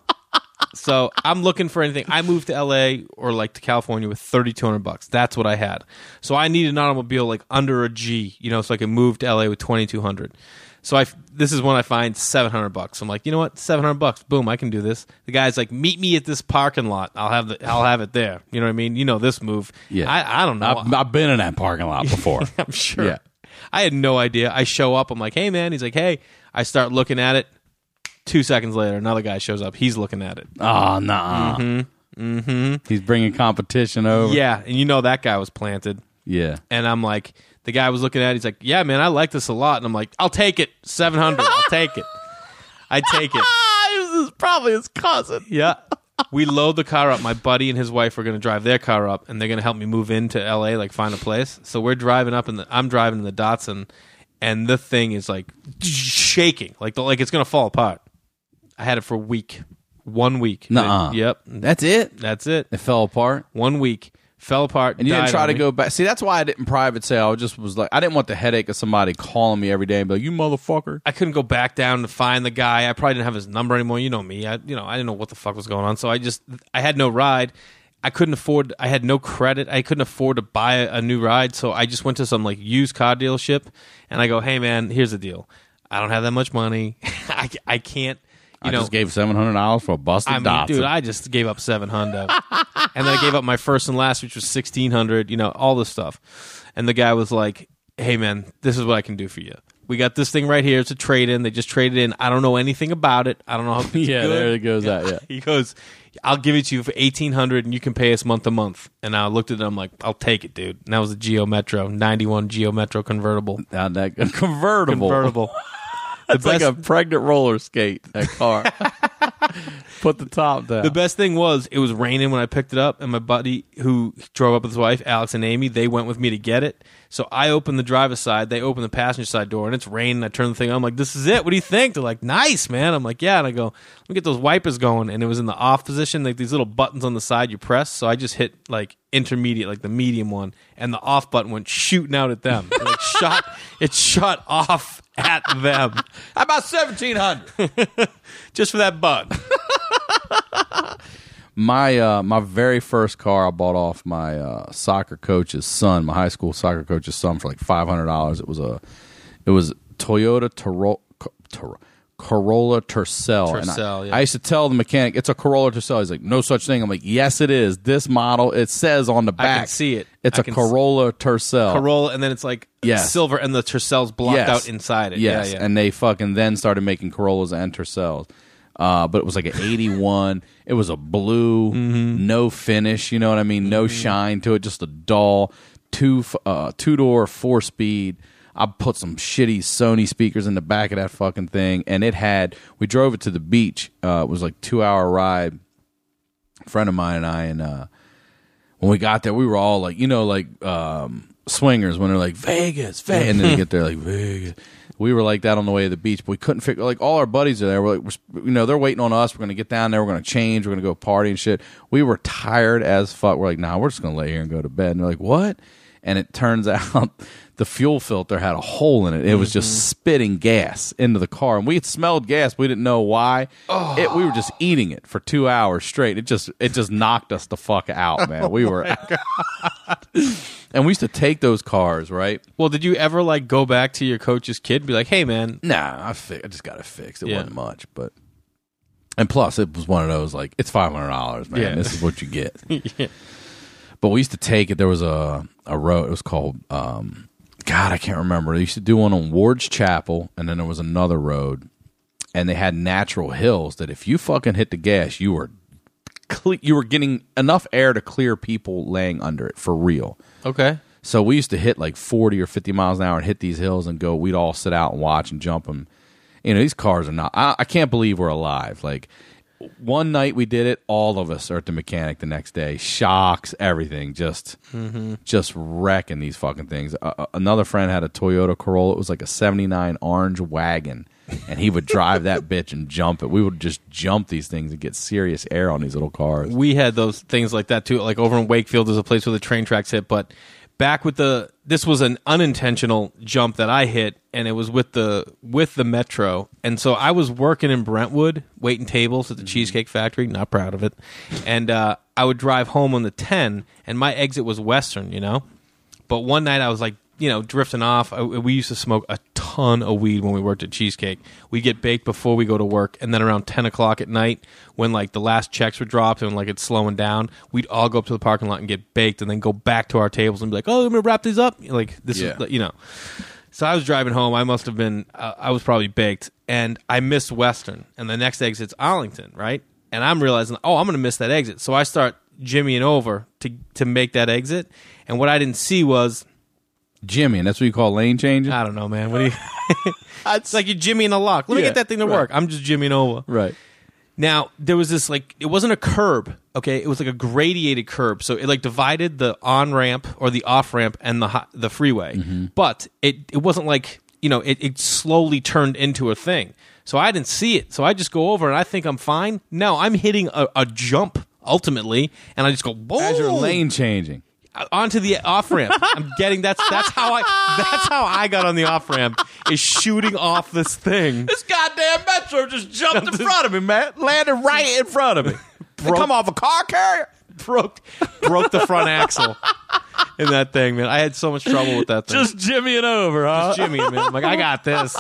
So I'm looking for anything. I moved to LA or like to California with $3,200. That's what I had. So I need an automobile like under a G, so I can move to LA with $2,200. So this is when I find $700. I'm like, you know what? $700. Boom, I can do this. The guy's like, meet me at this parking lot. I'll have it there. You know what I mean? You know this move. Yeah. I don't know. I've been in that parking lot before. I'm sure. Yeah. I had no idea. I show up. I'm like, hey, man. He's like, hey. I start looking at it. 2 seconds later, another guy shows up. He's looking at it. Oh, nah. Mm-hmm. He's bringing competition over. Yeah, and that guy was planted. Yeah. And I'm like, the guy was looking at it. He's like, yeah, man, I like this a lot. And I'm like, I'll take it. 700. I'll take it. I take it. This is probably his cousin. Yeah. We load the car up. My buddy and his wife are going to drive their car up, and they're going to help me move into LA, like find a place. So we're driving up, and I'm driving in the Datsun, and the thing is like shaking, like it's going to fall apart. I had it for a week. 1 week. Nuh-uh. Yep. That's it? That's it. It fell apart? 1 week. Fell apart. And you didn't try to go back. See, that's why I didn't private sale. I just was like, I didn't want the headache of somebody calling me every day and be like, you motherfucker. I couldn't go back down to find the guy. I probably didn't have his number anymore. You know me. I didn't know what the fuck was going on. So I had no ride. I had no credit. I couldn't afford to buy a new ride. So I just went to some like used car dealership and I go, hey man, here's the deal. I don't have that much money. I can't. I just gave $700 for a busted Datsun. Dude, I just gave up $700, and then I gave up my first and last, which was $1,600. All this stuff. And the guy was like, "Hey, man, this is what I can do for you. We got this thing right here. It's a trade-in. They just traded in. I don't know anything about it. I don't know how it's yeah, good." There it goes. Yeah. Yeah. He goes, "I'll give it to you for $1,800, and you can pay us month to month." And I looked at it. I'm like, "I'll take it, dude." And that was a Geo Metro, 91 Geo Metro convertible. That convertible. It's like a pregnant roller skate, that car. Put the top down. The best thing was, it was raining when I picked it up, and my buddy who drove up with his wife, Alex and Amy, they went with me to get it. So I opened the driver's side, they opened the passenger side door, and it's raining. I turn the thing on. I'm like, this is it. What do you think? They're like, nice, man. I'm like, yeah. And I go, let me get those wipers going. And it was in the off position, like these little buttons on the side you press. So I just hit like intermediate, like the medium one, and the off button went shooting out at them. It shot off at them. How about 1,700? Just for that button. My very first car I bought off my soccer coach's son, my high school soccer coach's son, for like $500. It was Toyota Corolla Tercel. And I used to tell the mechanic, it's a Corolla Tercel. He's like, no such thing. I'm like, yes, it is. This model, it says on the back. I can see it. It's a Corolla Tercel. Corolla, and then it's like silver, and the Tercel's blocked out inside it. Yes, yeah. And they fucking then started making Corollas and Tercels. But it was like an 81. It was a blue, no finish, you know what I mean? No shine to it, just a dull two-door, 4-speed. I put some shitty Sony speakers in the back of that fucking thing, and we drove it to the beach. It was like a 2-hour ride. A friend of mine and I, and when we got there, we were all like, swingers when they're like, Vegas, and then they get there like, Vegas. We were like that on the way to the beach, but we couldn't figure, like, all our buddies are there. We're like, they're waiting on us. We're going to get down there. We're going to change. We're going to go party and shit. We were tired as fuck. We're like, nah, we're just going to lay here and go to bed. And they're like, what? And it turns out the fuel filter had a hole in it. It was just spitting gas into the car. And we had smelled gas. We didn't know why. We were just eating it for 2 hours straight. It just knocked us the fuck out, man. We were... And we used to take those cars, right? Well, did you ever like go back to your coach's kid and be like, hey, man? Nah, I just got it fixed. It wasn't much, but... And plus, it was one of those, like, it's $500, man. Yeah. This is what you get. Yeah. But we used to take it. There was a road. It was called... God, I can't remember. They used to do one on Ward's Chapel, and then there was another road, and they had natural hills that if you fucking hit the gas, you were getting enough air to clear people laying under it for real. Okay. So we used to hit like 40 or 50 miles an hour and hit these hills and go. We'd all sit out and watch and jump them. These cars are not. I can't believe we're alive. Like one night we did it. All of us are at the mechanic the next day. Shocks, everything, just wrecking these fucking things. Another friend had a Toyota Corolla. It was like a '79 orange wagon. And he would drive that bitch and jump it. We would just jump these things and get serious air on these little cars. We had those things like that too. Like over in Wakefield, there's a place where the train tracks hit. But back with this was an unintentional jump that I hit, and it was with the Metro. And so I was working in Brentwood, waiting tables at the Cheesecake Factory, not proud of it. And I would drive home on the 10, and my exit was Western, you know? But one night I was like, you know, drifting off. We used to smoke a ton of weed when we worked at Cheesecake. We'd get baked before we go to work, and then around 10 o'clock at night, when like the last checks were dropped and like it's slowing down, we'd all go up to the parking lot and get baked, and then go back to our tables and be like, "Oh, I'm gonna wrap these up." Like this, is, you know. So I was driving home. I must have been. I was probably baked, and I missed Western, and the next exit's Arlington, right? And I'm realizing, oh, I'm gonna miss that exit. So I start jimmying over to make that exit, and what I didn't see was. Jimmy, and that's what you call lane changing? I don't know, man. What do you? It's like you're jimmying a lock. Let me get that thing to work. I'm just jimmying over. Right. Now, there was this, like, it wasn't a curb, okay? It was like a gradiated curb. So it, like, divided the on-ramp or the off-ramp and the freeway. Mm-hmm. But it wasn't like, you know, it slowly turned into a thing. So I didn't see it. So I just go over and I think I'm fine. No, I'm hitting a jump, ultimately, and I just go, boom. As you're lane changing. Onto the off ramp. I'm getting that's how I got on the off ramp, is shooting off this thing. This goddamn Metro just jumped in front of me, man. Landed right in front of me. Come off a car carrier. Broke the front axle in that thing, man. I had so much trouble with that thing. Just jimmying over, huh? Just jimmying, man. I'm like, I got this.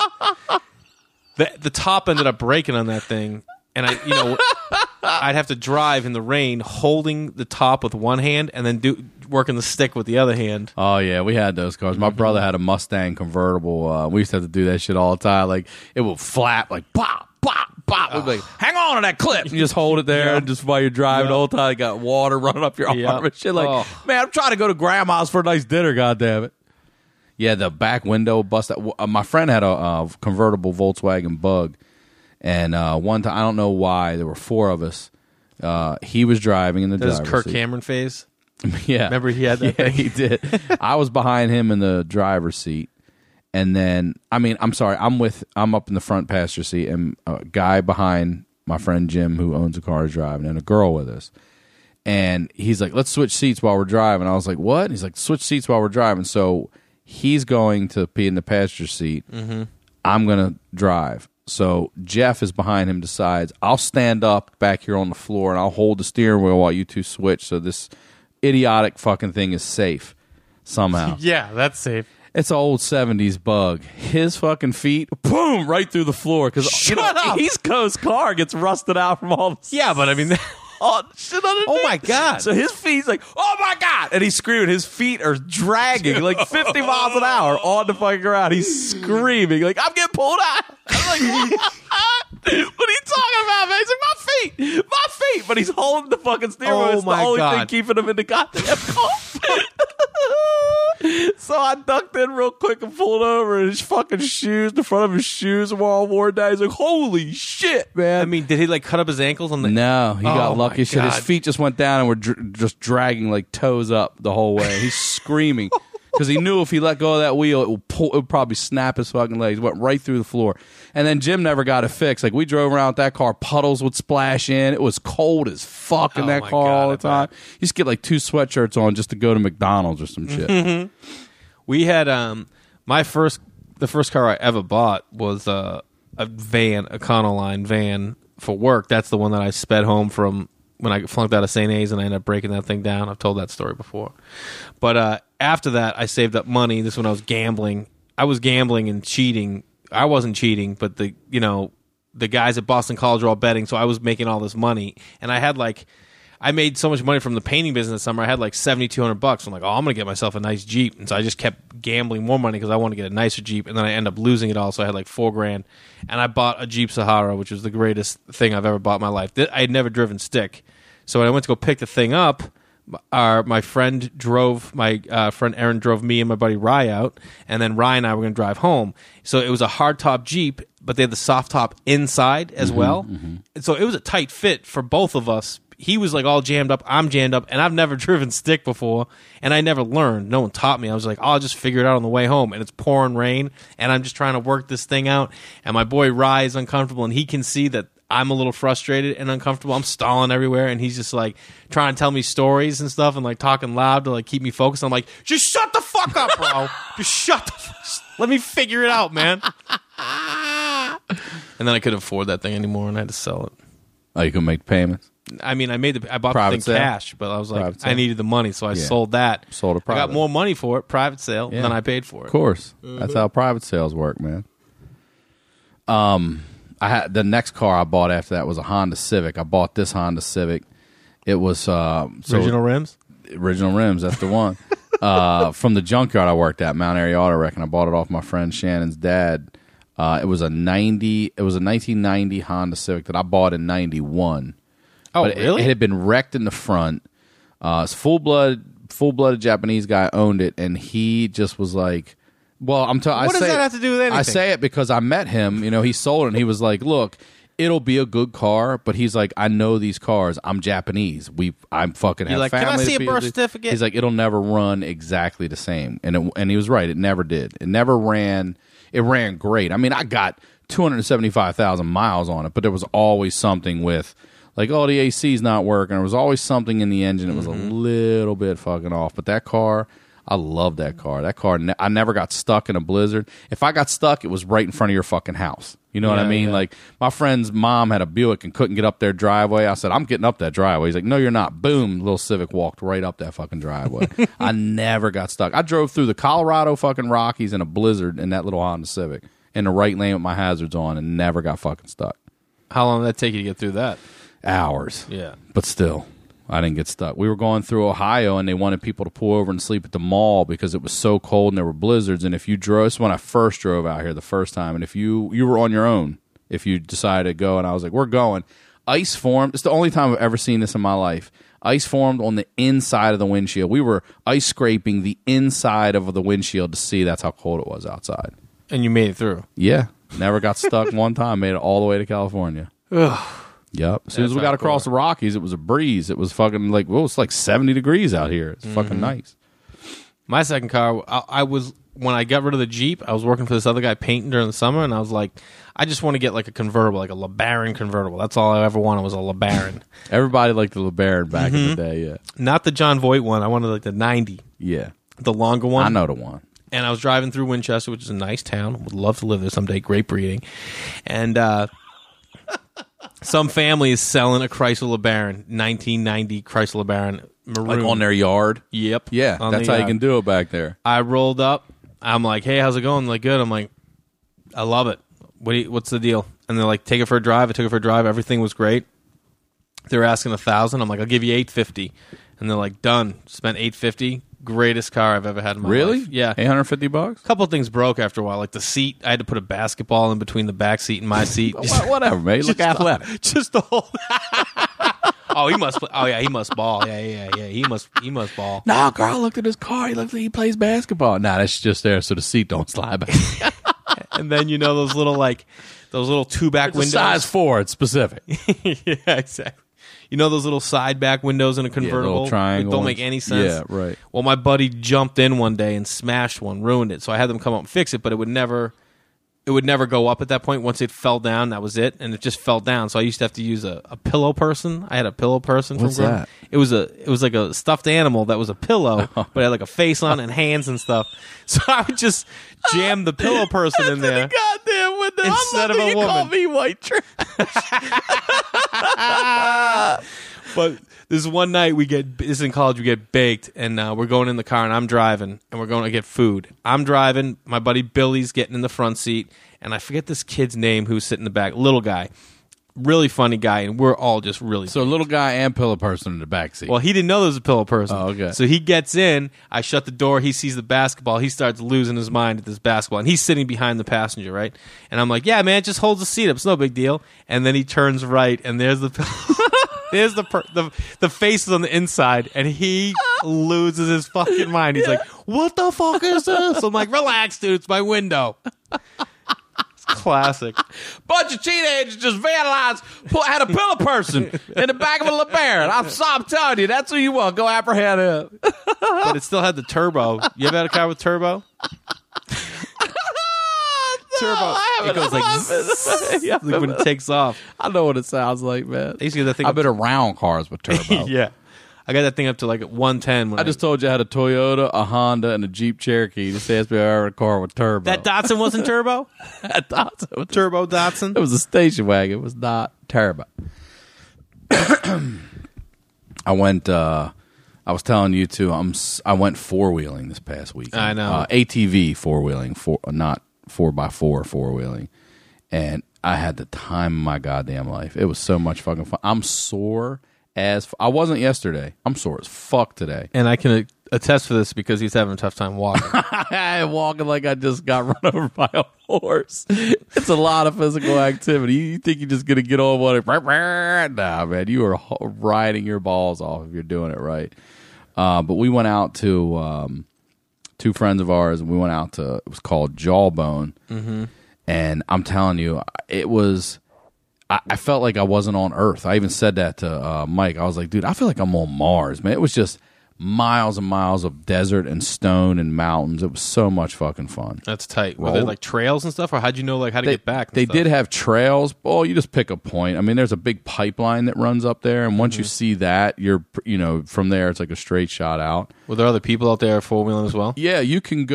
The top ended up breaking on that thing, and I'd have to drive in the rain holding the top with one hand and then working the stick with the other hand. Oh, yeah, we had those cars. My brother had a Mustang convertible. We used to have to do that shit all the time. Like, it would flap, like, pop, pop, pop. We'd be like, hang on to that clip. You just hold it there, and just while you're driving the whole time, you got water running up your arm and shit. Like, man, I'm trying to go to grandma's for a nice dinner, goddammit. Yeah, the back window bust. My friend had a convertible Volkswagen Bug. And one time, I don't know why, there were four of us. He was driving in the driver's seat. Kirk Cameron phase? Yeah. Remember he had that thing? He did. I was behind him in the driver's seat. And then, I'm sorry, I'm up in the front passenger seat, and a guy behind my friend Jim, who owns a car, is driving, and a girl with us. And he's like, let's switch seats while we're driving. I was like, what? He's like, switch seats while we're driving. So he's going to be in the passenger seat. Mm-hmm. I'm going to drive. So Jeff is behind him, decides, I'll stand up back here on the floor and I'll hold the steering wheel while you two switch, so this idiotic fucking thing is safe somehow. Yeah, that's safe. It's an old 70s Bug. His fucking feet, boom, right through the floor. Because East Coast car gets rusted out from all the... Yeah, but I mean... shit underneath. Oh my God. So his feet's like, oh my God. And he's screaming. His feet are dragging like 50 miles an hour on the fucking ground. He's screaming like, I'm getting pulled out. I'm like, what are you talking about, man? He's like, my feet. But he's holding the fucking steering wheel. It's the only thing keeping him in the goddamn car. So I ducked in real quick and pulled over, and his fucking shoes, the front of his shoes were all worn down. He's like, holy shit, man. I mean, did he like cut up his ankles on the... No, he got lucky as shit. His feet just went down and were just dragging like toes up the whole way. He's screaming because he knew if he let go of that wheel, it would probably snap his fucking legs. Went right through the floor. And then Jim never got it fixed. Like, we drove around with that car, puddles would splash in. It was cold as fuck in that car all the time. You just get like 2 sweatshirts on just to go to McDonald's or some shit. Mm-hmm. We had the first car I ever bought was a van, a Econoline van for work. That's the one that I sped home from when I flunked out of St. A's and I ended up breaking that thing down. I've told that story before. But after that, I saved up money. This is when I was gambling. I was gambling and cheating. I wasn't cheating, but the guys at Boston College were all betting, so I was making all this money. And I made so much money from the painting business this summer. I had like $7,200. I'm like, I'm going to get myself a nice Jeep. And so I just kept gambling more money because I wanted to get a nicer Jeep. And then I ended up losing it all. So I had like $4,000. And I bought a Jeep Sahara, which was the greatest thing I've ever bought in my life. I had never driven stick. So when I went to go pick the thing up, my friend Aaron drove me and my buddy Rye out. And then Rye and I were going to drive home. So it was a hardtop Jeep, but they had the soft top inside as well. Mm-hmm. And so it was a tight fit for both of us. He was like all jammed up, I'm jammed up, and I've never driven stick before, and I never learned. No one taught me. I was like, I'll just figure it out on the way home, and it's pouring rain, and I'm just trying to work this thing out, and my boy Rye is uncomfortable, and he can see that I'm a little frustrated and uncomfortable. I'm stalling everywhere, and he's just like trying to tell me stories and stuff, and like talking loud to like keep me focused. I'm like, just shut the fuck up, bro. Just shut the let me figure it out, man. And then I couldn't afford that thing anymore, and I had to sell it. Oh, you can make payments? I mean, I bought Private the thing sale? cash, but I was like, Private sale. I needed the money, so I sold that. Sold it I got private. more money for it, private sale, than I paid for it. Of course. That's how private sales work, man. I had the next car I bought after that was a Honda Civic. I bought this Honda Civic. It was Original rims? Original rims, that's the one. From the junkyard I worked at, Mount Airy Auto Wreck, and I bought it off my friend Shannon's dad. It was a 1990 Honda Civic that I bought in 91. Oh, But really? It had been wrecked in the front. It's full-blooded Japanese guy owned it, and he just was like, well, What does that have to do with anything? I say it because I met him. You know, he sold it, and he was like, look, it'll be a good car, but he's like, I know these cars. I'm Japanese. I'm fucking You're have like, family. can I see a to birth feed." certificate? He's like, it'll never run exactly the same. And he was right. It never did. It never ran. It ran great. I mean, I got 275,000 miles on it, but there was always something with, like, oh, the AC's not working. There was always something in the engine that was a little bit fucking off. But that car, I love that car. That car, I never got stuck in a blizzard. If I got stuck, it was right in front of your fucking house. You know what I mean? Yeah. Like, my friend's mom had a Buick and couldn't get up their driveway. I said, I'm getting up that driveway. He's like, no, you're not. Boom, little Civic walked right up that fucking driveway. I never got stuck. I drove through the Colorado fucking Rockies in a blizzard in that little Honda Civic in the right lane with my hazards on and never got fucking stuck. How long did that take you to get through that? Hours. Yeah. But still, I didn't get stuck. We were going through Ohio, and they wanted people to pull over and sleep at the mall because it was so cold and there were blizzards. And if you drove, this is when I first drove out here the first time, and if you were on your own, if you decided to go, and I was like, we're going, ice formed. It's the only time I've ever seen this in my life. Ice formed on the inside of the windshield. We were ice scraping the inside of the windshield to see that's how cold it was outside. And you made it through. Yeah. Never got stuck one time. Made it all the way to California. Ugh. Yep. As soon as we That's got across the Rockies, it was a breeze. It was fucking like, well, it's like 70 degrees out here. It's fucking nice. My second car, I was, when I got rid of the Jeep, I was working for this other guy painting during the summer, and I was like, I just want to get like a convertible, like a LeBaron convertible. That's all I ever wanted was a LeBaron. Everybody liked the LeBaron back in the day, yeah. Not the John Voight one. I wanted like the 90, Yeah. the longer one. I know the one. And I was driving through Winchester, which is a nice town. Would love to live there someday. Great breeding. And some family is selling a Chrysler LeBaron, 1990 Chrysler LeBaron maroon. Like on their yard? Yep. Yeah, On that's the how you yard. can do it back there. I rolled up. I'm like, hey, how's it going? They're like, good. I'm like, I love it. What's the deal? And they're like, take it for a drive. I took it for a drive. Everything was great. They were asking $1,000. I'm like, I'll give you $850. And they're like, done. Spent $850. Greatest car I've ever had in my Really? life. Yeah. $850? A couple of things broke after a while, like the seat. I had to put a basketball in between the back seat and my seat. Whatever, mate. Look athletic. Just the whole. Oh, he must. Oh, yeah, he must ball. Yeah. He must ball. No, girl looked at his car. He looks like he plays basketball. Nah, that's just there so the seat don't slide back. And then you know those little two back It's a windows. size 4. It's specific. Yeah, exactly. You know those little side back windows in a convertible? little triangle That don't ones. make any sense. Yeah, right. Well, my buddy jumped in one day and smashed one, ruined it. So I had them come up and fix it, but it would never go up at that point. Once it fell down, that was it, and it just fell down. So I used to have to use a pillow person. I had a pillow person. What's from growing- that? It was like a stuffed animal that was a pillow, but it had like a face on it and hands and stuff. So I would just jam the pillow person in there. Goddamn window. Instead of a woman. me white trash. But this one night this is in college, we get baked, and we're going in the car, and I'm driving, and we're going to get food. I'm driving, my buddy Billy's getting in the front seat, and I forget this kid's name who's sitting in the back, little guy, really funny guy, and we're all just really. So little guy and pillow person in the backseat. Well, he didn't know there was a pillow person. Oh, okay. So he gets in, I shut the door, he sees the basketball, he starts losing his mind at this basketball, and he's sitting behind the passenger, right? And I'm like, yeah, man, just hold the seat up, it's no big deal. And then he turns right, and there's the there's the face is on the inside, and he loses his fucking mind. He's like, what the fuck is this? I'm like, relax, dude, it's my window. It's classic. Bunch of teenagers just vandalized, had a pillow person in the back of a LeBaron. I'm telling you, that's who you want. Go apprehend him. But it still had the turbo. You ever had a car with turbo? turbo. It goes like zzz, Yeah, like when it takes off. I know what it sounds like, man. I used to get that thing. I've been around cars with turbo. Yeah, I got that thing up to like 110. When I just told you I had a Toyota, a Honda, and a Jeep Cherokee. Just asked me if I ever had a car with turbo. that Datsun wasn't turbo. That Datsun was Turbo Datsun. It was a station wagon. It was not turbo. I went. I was telling you too. I went 4-wheeling this past weekend. I know. ATV 4-wheeling, not 4x4 4-wheeling, and I had the time of my goddamn life. It was so much fucking fun. I'm sore as I wasn't yesterday. I'm sore as fuck today. And I can attest for this because he's having a tough time walking. I'm walking like I just got run over by a horse. It's a lot of physical activity. You think you're just going to get on one? Nah, man. You are riding your balls off if you're doing it right. But we went out to two friends of ours, and we went out to, it was called Jawbone. Mm-hmm. And I'm telling you, it was, I felt like I wasn't on Earth. I even said that to Mike. I was like, dude, I feel like I'm on Mars, man. It was just miles and miles of desert and stone and mountains. It was so much fucking fun. That's tight. Were there like trails and stuff, or how'd you know like how to get back? They did have trails. Oh, you just pick a point. I mean, there's a big pipeline that runs up there, and once you see that, you're from there, it's like a straight shot out. Were there other people out there 4-wheeling as well? Yeah, you can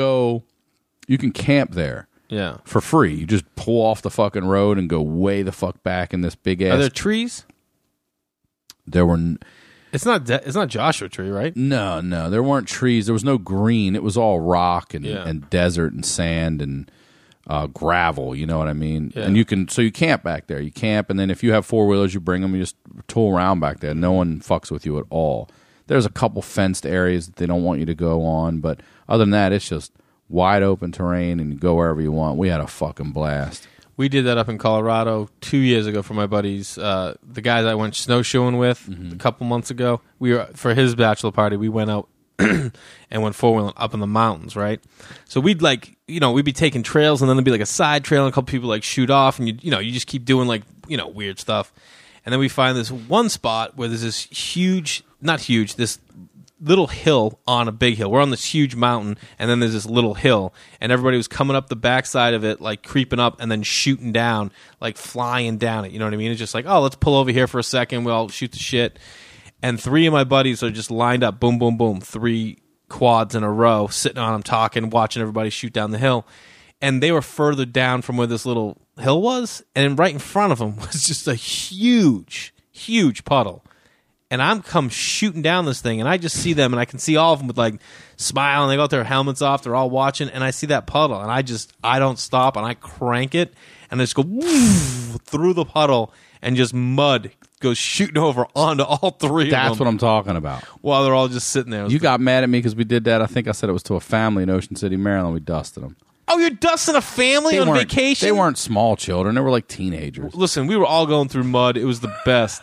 camp there. Yeah, for free. You just pull off the fucking road and go way the fuck back in this big ass. Are there trees? There were. It's not Joshua Tree, right? No, there weren't trees. There was no green. It was all rock and desert and sand and gravel. You know what I mean? Yeah. And you camp back there. You camp, and then if you have 4-wheelers, you bring them. You just tool around back there. No one fucks with you at all. There's a couple fenced areas that they don't want you to go on, but other than that, it's just wide open terrain, and you go wherever you want. We had a fucking blast. We did that up in Colorado 2 years ago for my buddies, the guys I went snowshoeing with a couple months ago. We were for his bachelor party. We went out and went 4-wheeling up in the mountains, right? So we'd we'd be taking trails, and then there'd be like a side trail, and a couple people like shoot off, and you just keep doing like weird stuff, and then we find this one spot where there's this this little hill on a big hill. We're on this huge mountain, and then there's this little hill, and everybody was coming up the backside of it, like creeping up and then shooting down, like flying down it. You know what I mean? It's just like, oh, let's pull over here for a second. We'll shoot the shit. And 3 of my buddies are just lined up, boom, boom, boom, 3 quads in a row, sitting on them, talking, watching everybody shoot down the hill. And they were further down from where this little hill was, and right in front of them was just a huge, huge puddle. And I'm come shooting down this thing, and I just see them, and I can see all of them with like smiling. They got their helmets off, they're all watching, and I see that puddle, and I don't stop, and I crank it, and I just go woo, through the puddle, and just mud goes shooting over onto all 3 of them. That's what I'm talking about. While they're all just sitting there. You got mad at me because we did that. I think I said it was to a family in Ocean City, Maryland. We dusted them. Oh, you're dusting a family on vacation? They weren't small children. They were like teenagers. Listen, we were all going through mud. It was the best.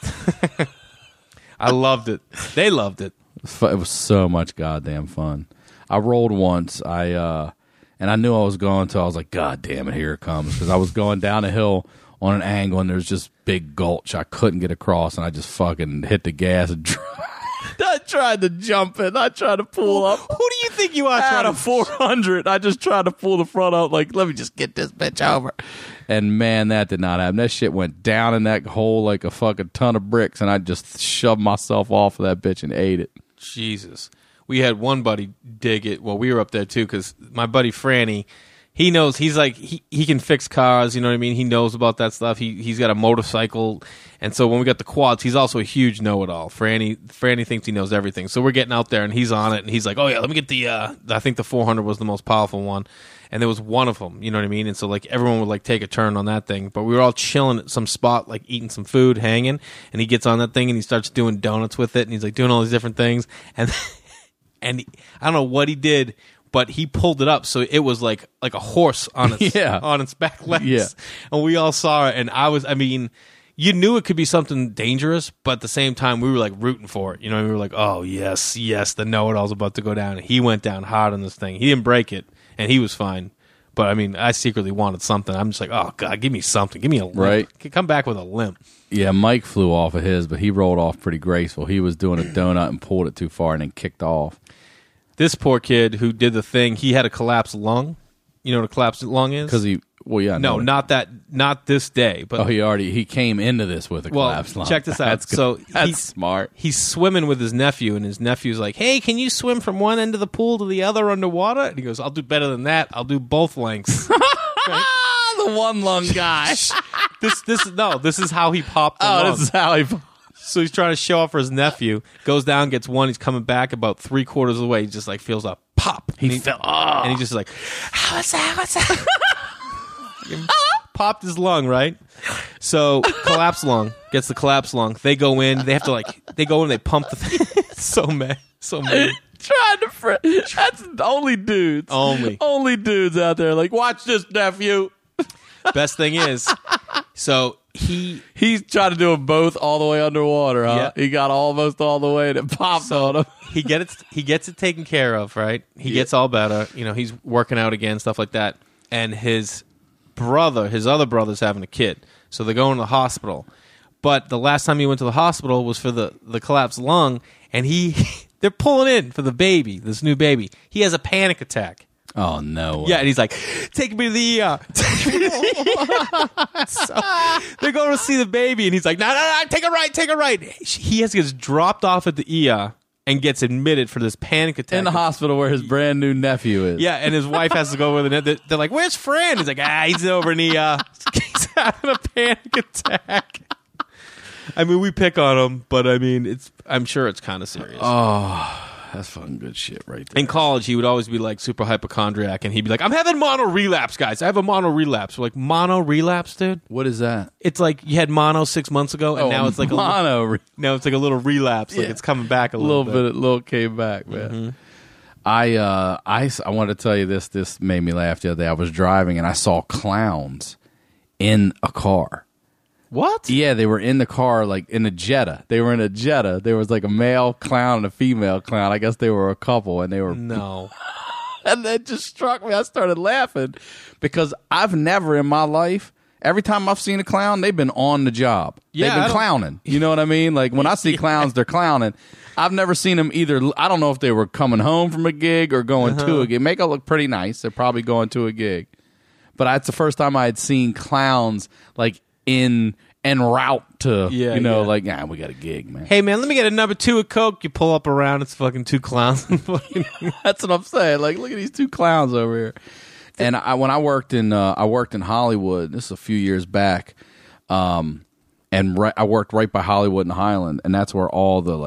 I loved it. They loved it. It was so much goddamn fun. I rolled once. And I knew I was going to. I was like, God damn it, here it comes. Because I was going down a hill on an angle, and there's just big gulch. I couldn't get across, and I just fucking hit the gas and I tried to jump in. I tried to pull up. Who do you think you are? At a 400, I just tried to pull the front up. Like, let me just get this bitch over. And man, that did not happen. That shit went down in that hole like a fucking ton of bricks, and I just shoved myself off of that bitch and ate it. Jesus. We had one buddy dig it. Well, we were up there too, because my buddy Franny, he knows, he's like, he can fix cars, you know what I mean? He knows about that stuff. He's got a motorcycle. And so when we got the quads, he's also a huge know-it-all. Franny thinks he knows everything. So we're getting out there, and he's on it, and he's like, oh yeah, let me get the, I think the 400 was the most powerful one. And there was one of them, you know what I mean? And so like everyone would like take a turn on that thing. But we were all chilling at some spot, like eating some food, hanging. And he gets on that thing, and he starts doing donuts with it. And he's like doing all these different things. And I don't know what he did, but he pulled it up so it was like a horse on its on its back legs. Yeah. And we all saw it, and you knew it could be something dangerous, but at the same time we were like rooting for it. You know, we were like, oh yes, the know-it-all's about to go down. And he went down hard on this thing. He didn't break it, and he was fine. But I mean, I secretly wanted something. I'm just like, oh God, give me something. Give me a limp. Right. Come back with a limp. Yeah, Mike flew off of his, but he rolled off pretty graceful. He was doing a donut and pulled it too far and then kicked off. This poor kid who did the thing, he had a collapsed lung. You know what a collapsed lung is? Because he Well, yeah. No, not this day. But he came into this with a collapsed lung. Check this out. That's smart. He's swimming with his nephew, and his nephew's like, "Hey, can you swim from one end of the pool to the other underwater?" And he goes, "I'll do better than that. I'll do both lengths." The one lung guy. This is how he popped the lung. This is how he. So he's trying to show off for his nephew. Goes down, gets one. He's coming back about 3/4 of the way. He just like feels a pop. He fell, and he just like, what's that? Popped his lung, right? So collapsed lung, gets the collapsed lung. They go in. They pump the thing. So mad. That's only dudes. Only dudes out there. Like, watch this, nephew. Best thing is, so he's trying to do them both all the way underwater, huh? Yeah. He got almost all the way and it popped on him. He gets it taken care of, right? He gets all better. He's working out again, stuff like that. And his other brother's having a kid. So they're going to the hospital. But the last time he went to the hospital was for the collapsed lung, and they're pulling in for the baby, this new baby. He has a panic attack. Oh, no. Yeah, and he's like, take me to the ER. So they're going to see the baby, and he's like, no, take a right. He gets dropped off at the ER and gets admitted for this panic attack. In the hospital where his brand new nephew is. Yeah, and his wife has to go with him. They're like, where's Fran? He's like, he's over in ER. He's having a panic attack. I mean, we pick on him, but I mean, I'm sure it's kind of serious. Oh, that's fucking good shit right there. In college, he would always be like super hypochondriac, and he'd be like, I'm having mono relapse, guys. I have a mono relapse. We're like, mono relapse, dude? What is that? It's like you had mono 6 months ago, and now it's like now it's like a little relapse. Yeah. Like it's coming back a little bit. A little came back, man. Mm-hmm. I wanted to tell you this. This made me laugh the other day. I was driving, and I saw clowns in a car. What? Yeah, they were in the car, like in a Jetta. They were in a Jetta. There was like a male clown and a female clown. I guess they were a couple, and they were no. And that just struck me. I started laughing because I've never in my life. Every time I've seen a clown, they've been on the job. Yeah, they've been clowning. You know what I mean? Like when I see clowns, they're clowning. I've never seen them either. I don't know if they were coming home from a gig or going to a gig. Make it look pretty nice. They're probably going to a gig. But that's the first time I had seen clowns like en route to, like, we got a gig, man. Hey, man, let me get a number 2 of Coke. You pull up around, it's fucking 2 clowns. That's what I'm saying. Like, look at these 2 clowns over here. And when I worked in Hollywood, this is a few years back, I worked right by Hollywood and Highland, and that's where all the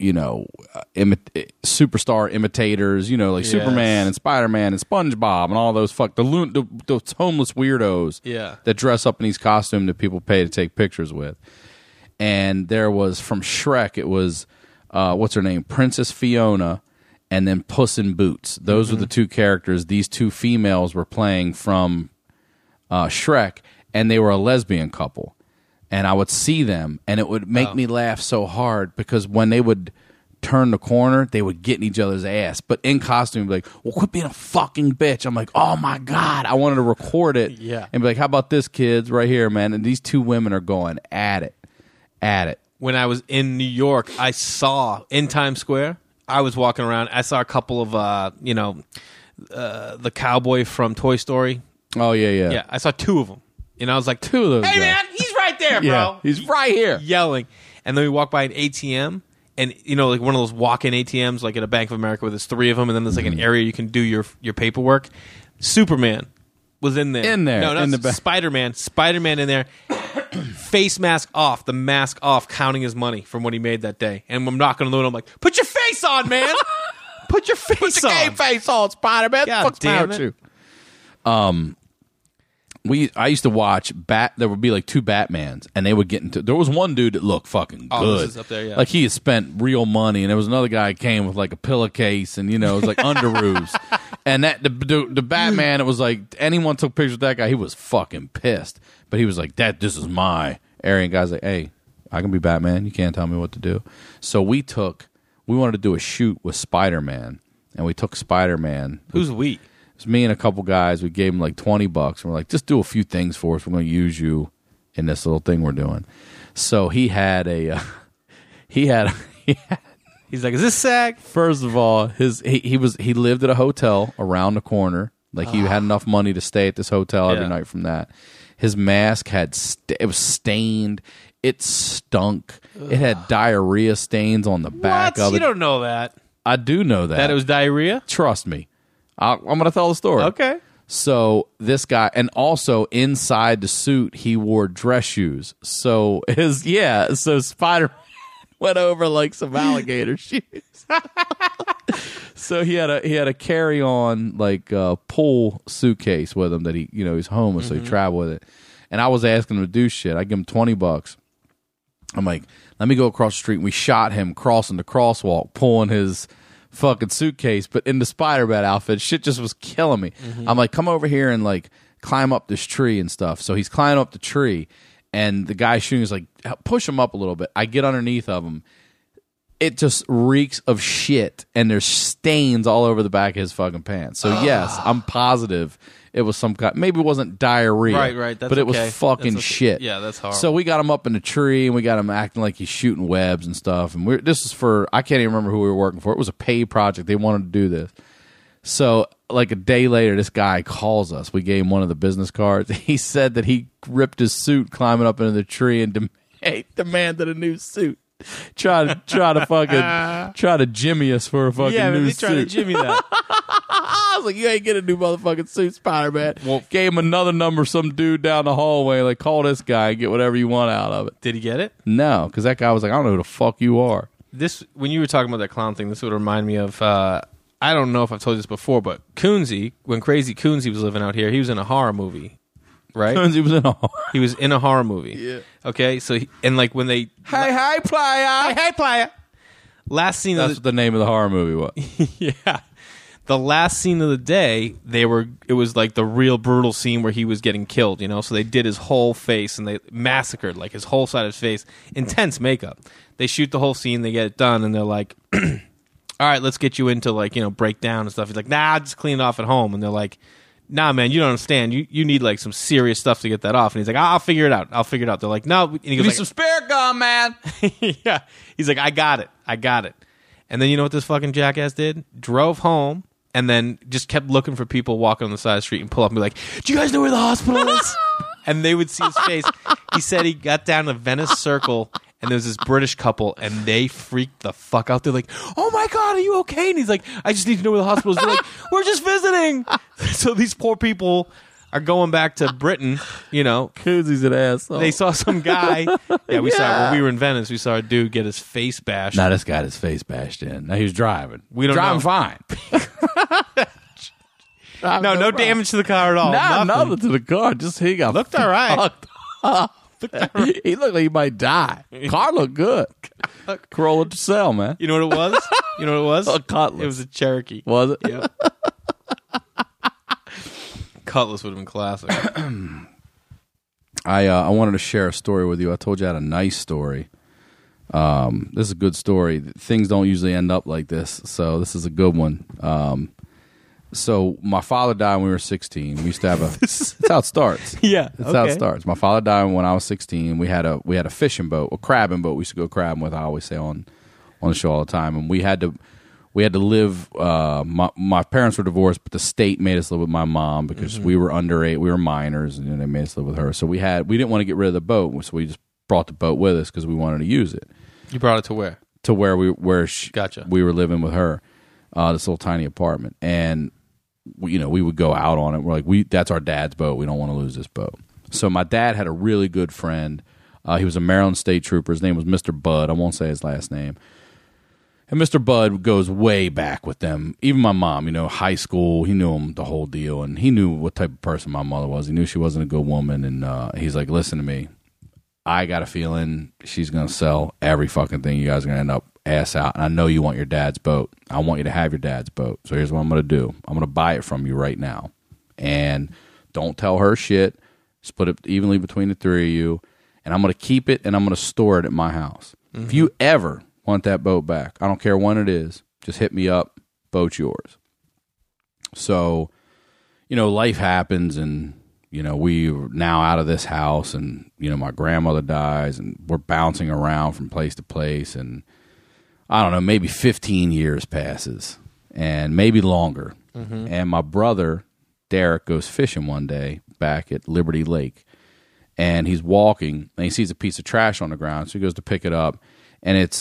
superstar imitators, yes. Superman and Spider-Man and SpongeBob and all those those homeless weirdos that dress up in these costumes that people pay to take pictures with. And there was from Shrek, it was what's her name, Princess Fiona, and then Puss in Boots. Those were the 2 characters these 2 females were playing from Shrek, and they were a lesbian couple. And I would see them, and it would make me laugh so hard because when they would turn the corner, they would get in each other's ass. But in costume, be like, well, quit being a fucking bitch. I'm like, oh, my God. I wanted to record it and be like, how about this, kids, right here, man? And these 2 women are going at it. When I was in New York, I saw, in Times Square, I was walking around. I saw a couple of, the cowboy from Toy Story. Oh, yeah. Yeah, I saw 2 of them. And I was like, 2 of those hey, guys. man, he's right there, bro. Yeah, he's right here. Yelling. And then we walk by an ATM, and, like one of those walk-in ATMs, like at a Bank of America where there's 3 of them, and then there's like an area you can do your paperwork. Superman was in there. No, in the back. Spider-Man in there. Face mask off, the mask off, counting his money from what he made that day. And I'm knocking on the window, I'm like, put your face on, man. Put your face on. Put your gay face on, Spider-Man. God fuck's damn it. You. I used to watch there would be like 2 Batmans, and they would get into. There was one dude that looked fucking good. This is up there, yeah. Like he had spent real money, and there was another guy who came with like a pillowcase, and it was like underoos. And that the Batman, it was like anyone took pictures with that guy, he was fucking pissed. But he was like, this is my area. And guys like, hey, I can be Batman. You can't tell me what to do. So we wanted to do a shoot with Spider-Man, and we took Spider-Man. Who's we? It was me and a couple guys. We gave him like $20, and we're like, just do a few things for us. We're going to use you in this little thing we're doing. So he had he's like, is this SAG? First of all, he lived at a hotel around the corner, Like he had enough money to stay at this hotel every Yeah. night from that. His mask had it was stained. It stunk. It had diarrhea stains on the back What? of You it. don't know that. I do know that. That it was diarrhea? Trust me. I'm going to tell the story. Okay. So this guy, and also inside the suit, he wore dress shoes. So so Spider-Man went over like some alligator shoes. So he had a carry-on like pull suitcase with him that he's homeless, so he traveled with it. And I was asking him to do shit. I give him $20. I'm like, let me go across the street. And we shot him crossing the crosswalk, pulling his fucking suitcase, but in the Spider-Man outfit. Shit just was killing me. I'm like, come over here and like climb up this tree and stuff. So he's climbing up the tree, and the guy shooting is like, push him up a little bit. I get underneath of him. It just reeks of shit, and there's stains all over the back of his fucking pants. So yes, I'm positive it was some kind. Maybe it wasn't diarrhea, Right. That's but it okay. was fucking That's okay. shit. Yeah, that's horrible. So we got him up in the tree, and we got him acting like he's shooting webs and stuff. And this is for, I can't even remember who we were working for. It was a paid project. They wanted to do this. So like a day later, this guy calls us. We gave him one of the business cards. He said that he ripped his suit climbing up into the tree and demanded a new suit. Try to jimmy us for a fucking Yeah, new they suit. tried to jimmy that. I was like, you ain't getting a new motherfucking suit, Spider-Man. Gave him another number, some dude down the hallway, like, call this guy and get whatever you want out of it. Did he get it? No, because that guy was like, I don't know who the fuck you are. This, when you were talking about that clown thing, this would remind me of, I don't know if I've told you this before, but Coonsy, when Crazy Coonsy was living out here, he was in a horror movie. Right? He was in a He was in a horror movie. Yeah. Okay, so like when they Hey, playa. hey playa. Last scene That's of what the name of the horror movie was. yeah. The last scene of the day, it was like the real brutal scene where he was getting killed, So they did his whole face and they massacred like his whole side of his face. Intense makeup. They shoot the whole scene, they get it done, and they're like, all right, let's get you into like, breakdown and stuff. He's like, nah, just clean it off at home. And they're like, nah, man, you don't understand. You need like some serious stuff to get that off. And he's like, I'll figure it out. They're like, no. And he goes, Give me some spirit gum, man. yeah. He's like, I got it. And then you know what this fucking jackass did? Drove home and then just kept looking for people walking on the side of the street and pull up and be like, do you guys know where the hospital is? And they would see his face. He said he got down to Venice Circle and there was this British couple and they freaked the fuck out. They're like, oh my God, are you okay? And he's like, I just need to know where the hospital is. They're like, we're just visiting. So these poor people are going back to Britain, Coonsy's an asshole. They saw some guy. Yeah, we saw when we were in Venice. We saw a dude get his face bashed. Now this guy had his face bashed in. Now he was driving. We don't driving know. fine. No damage to the car at all. Nah, Nothing. nothing to the car. Just he got Looked all right. fucked up. He looked like he might die. Car looked good. Corolla to sell, man. You know what it was? A Cutlass. It was a Cherokee. Was it? Yep. Cutlass would have been classic. I wanted to share a story with you. I told you I had a nice story. This is a good story. Things don't usually end up like this, so this is a good one. So my father died when we were 16. We used to have a. That's how it starts. Yeah, That's how it starts. My father died when I was 16. We had a fishing boat, a crabbing boat. We used to go crabbing with. I always say on the show all the time, and we had to live. My parents were divorced, but the state made us live with my mom because we were underage. We were minors, and they made us live with her. So we didn't want to get rid of the boat, so we just brought the boat with us because we wanted to use it. You brought it to where? To where we were living with her, this little tiny apartment, and we would go out on it. We're like, that's our dad's boat. We don't want to lose this boat. So my dad had a really good friend. He was a Maryland State Trooper. His name was Mr. Bud. I won't say his last name. And Mr. Bud goes way back with them. Even my mom, high school, he knew him the whole deal, and he knew what type of person my mother was. He knew she wasn't a good woman, and he's like, listen to me. I got a feeling she's going to sell every fucking thing. You guys are going to end up ass out. And I know you want your dad's boat. I want you to have your dad's boat. So here's what I'm going to do. I'm going to buy it from you right now. And don't tell her shit. Split it evenly between the three of you. And I'm going to keep it and I'm going to store it at my house. Mm-hmm. If you ever want that boat back, I don't care when it is, just hit me up. Boat's yours. So, life happens and we're now out of this house and, my grandmother dies and we're bouncing around from place to place. And I don't know, maybe 15 years passes and maybe longer. Mm-hmm. And my brother Derek goes fishing one day back at Liberty Lake, and he's walking and he sees a piece of trash on the ground, so he goes to pick it up, and it's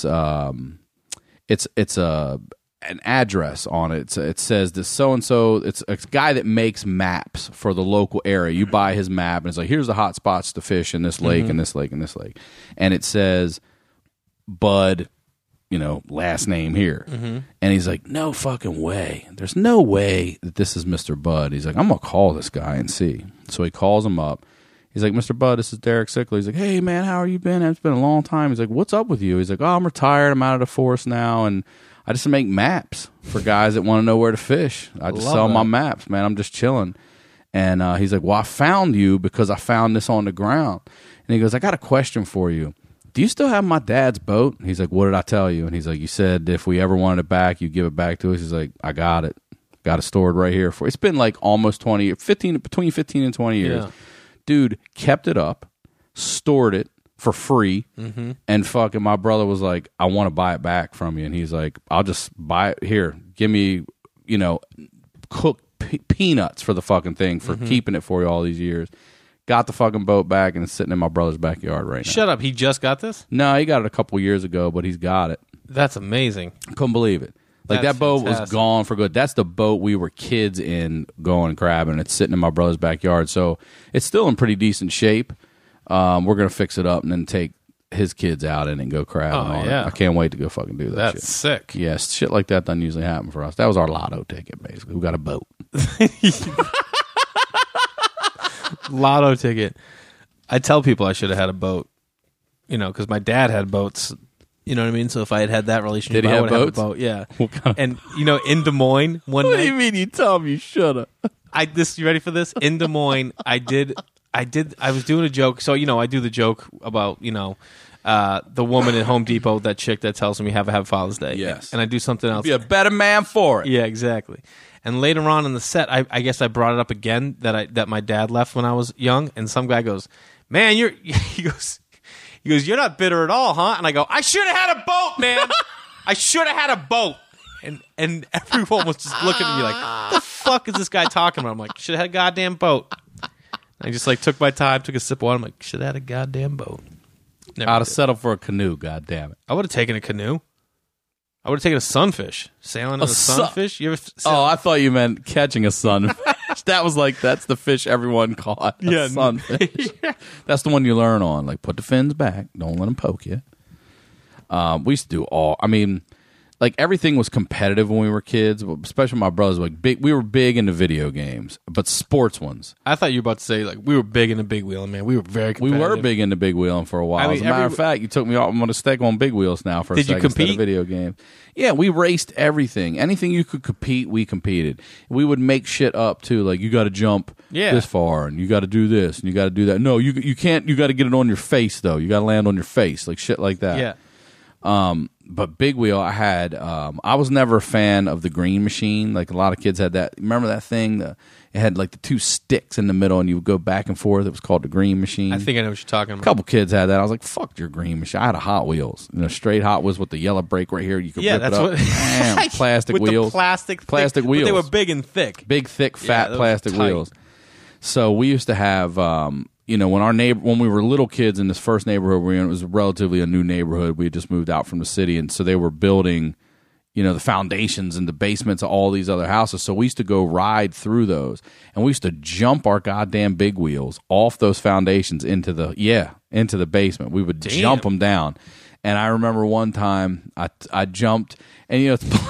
an address on it. It says this so and so. It's a guy that makes maps for the local area. You buy his map, and it's like, here's the hot spots to fish in this lake and this lake and this lake, and it says Bud, last name here. And he's like, no fucking way. There's no way that this is Mr. Bud. He's like, I'm gonna call this guy and see. So he calls him up. He's like, Mr. Bud, this is Derek Sickler. He's like, hey man, how are you been? It's been a long time. He's like, what's up with you? He's like, oh, I'm retired. I'm out of the force now, and I just make maps for guys that want to know where to fish. I just sell my maps, man. I'm just chilling. And he's like, well, I found you because I found this on the ground. And he goes, I got a question for you. Do you still have my dad's boat? He's like, what did I tell you? And he's like, you said if we ever wanted it back, you give it back to us. He's like, I got it. Got it stored right here. It's been like almost 20, between 15 and 20 years. Yeah. Dude kept it up, stored it for free, and fucking my brother was like, I want to buy it back from you. And he's like, I'll just buy it here. Give me, cooked peanuts for the fucking thing for keeping it for you all these years. Got the fucking boat back, and it's sitting in my brother's backyard right now. Shut up. He just got this? No, he got it a couple years ago, but he's got it. That's amazing. Couldn't believe it. Like, that boat was gone for good. That's the boat we were kids in going crabbing. It's sitting in my brother's backyard. So it's still in pretty decent shape. We're going to fix it up and then take his kids out in it and go crabbing on it. I can't wait to go fucking do that shit. That's sick. Yes, shit like that doesn't usually happen for us. That was our lotto ticket, basically. We got a boat. Lotto ticket. I tell people I should have had a boat, because my dad had boats. You know what I mean? So if I had that relationship, I would have a boat. Yeah. And, in Des Moines one night. What do you mean you tell me you should have? You ready for this? In Des Moines, I was doing a joke. So, I do the joke about, the woman at Home Depot, that chick that tells me you have to have Father's Day. Yes. And I do something else. Be a better man for it. Yeah, exactly. And later on in the set, I guess I brought it up again that my dad left when I was young. And some guy goes, man, he goes, you're not bitter at all, huh? And I go, I should have had a boat, man. I should have had a boat. And everyone was just looking at me like, what the fuck is this guy talking about? I'm like, should have had a goddamn boat. And I just took my time, took a sip of water. I'm like, should have had a goddamn boat. I'd have settled for a canoe, goddamn it. I would have taken a canoe. I would have taken a sunfish. Sailing in a sunfish? You ever I thought you meant catching a sunfish. That's the fish everyone caught. Yeah, sunfish. That's the one you learn on. Like, put the fins back. Don't let them poke you. We used to do everything was competitive when we were kids, especially my brothers. We were big into video games, but sports ones. I thought you were about to say we were big into big wheeling, man. We were very competitive. We were big into big wheeling for a while. As a matter of fact, you took me off. I'm going to stick on big wheels now for a second. Did you compete? Instead of video games. Yeah, we raced everything. Anything you could compete, we competed. We would make shit up too. Like, you got to jump this far, and you got to do this, and you got to do that. No, you can't. You got to get it on your face though. You got to land on your face, like shit like that. Yeah. But big wheel, I had. I was never a fan of the green machine. Like, a lot of kids had that. Remember that thing? It had the two sticks in the middle, and you would go back and forth. It was called the green machine. I think I know what you're talking about. A couple kids had that. I was like, "Fuck your green machine." I had a Hot Wheels, straight Hot Wheels with the yellow brake right here. You could rip it up. Damn, plastic with wheels, the plastic wheels. But they were big and thick, thick, fat plastic wheels. So we used to have. When we were little kids in this first neighborhood we were in, it was relatively a new neighborhood. We had just moved out from the city, and so they were building, the foundations and the basements of all these other houses. So we used to go ride through those, and we used to jump our goddamn big wheels off those foundations into the basement. We would jump them down, and I remember one time I jumped, and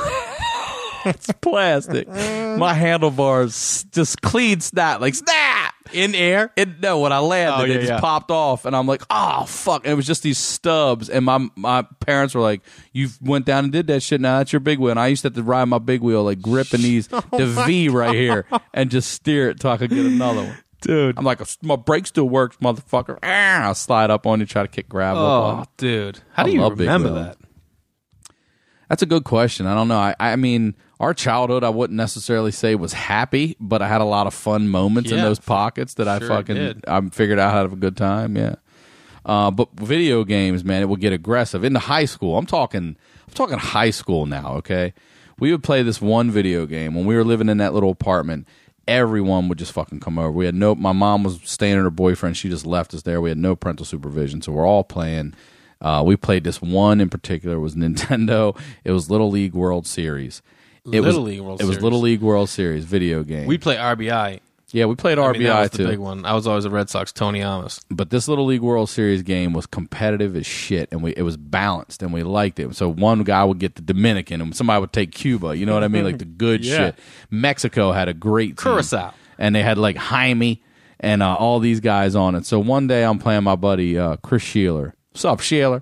it's plastic. My handlebars just clean snap, in air. When I landed, it just popped off, and I'm like, oh fuck! And it was just these stubs, and my parents were like, "You went down and did that shit. Now that's your big wheel." And I used to have to ride my big wheel, gripping the V right here, and just steer it till I could get another one. Dude, I'm like, my brake still works, motherfucker. I'll slide up on you, try to kick gravel. Oh, dude, how do you remember that? That's a good question. I don't know. I mean, our childhood, I wouldn't necessarily say was happy, but I had a lot of fun moments in those pockets that I figured out how to have a good time. Yeah. But video games, man, it will get aggressive. In the high school, I'm talking high school now, okay? We would play this one video game when we were living in that little apartment. everyone would just fucking come over. We had my mom was staying with her boyfriend. She just left us there. We had no parental supervision, so we're all playing. We played this one in particular. It was Nintendo. It was Little League World Series. It was Little League World Series video game. We play RBI. Yeah, we played RBI that was too. The big one. I was always a Red Sox Tony Amos. But this Little League World Series game was competitive as shit, and it was balanced, and we liked it. So one guy would get the Dominican, and somebody would take Cuba. You know what I mean? Like the good shit. Mexico had a great team. Curacao. And they had like Jaime and all these guys on it. So one day I'm playing my buddy Chris Sheeler. What's up, Sheeler?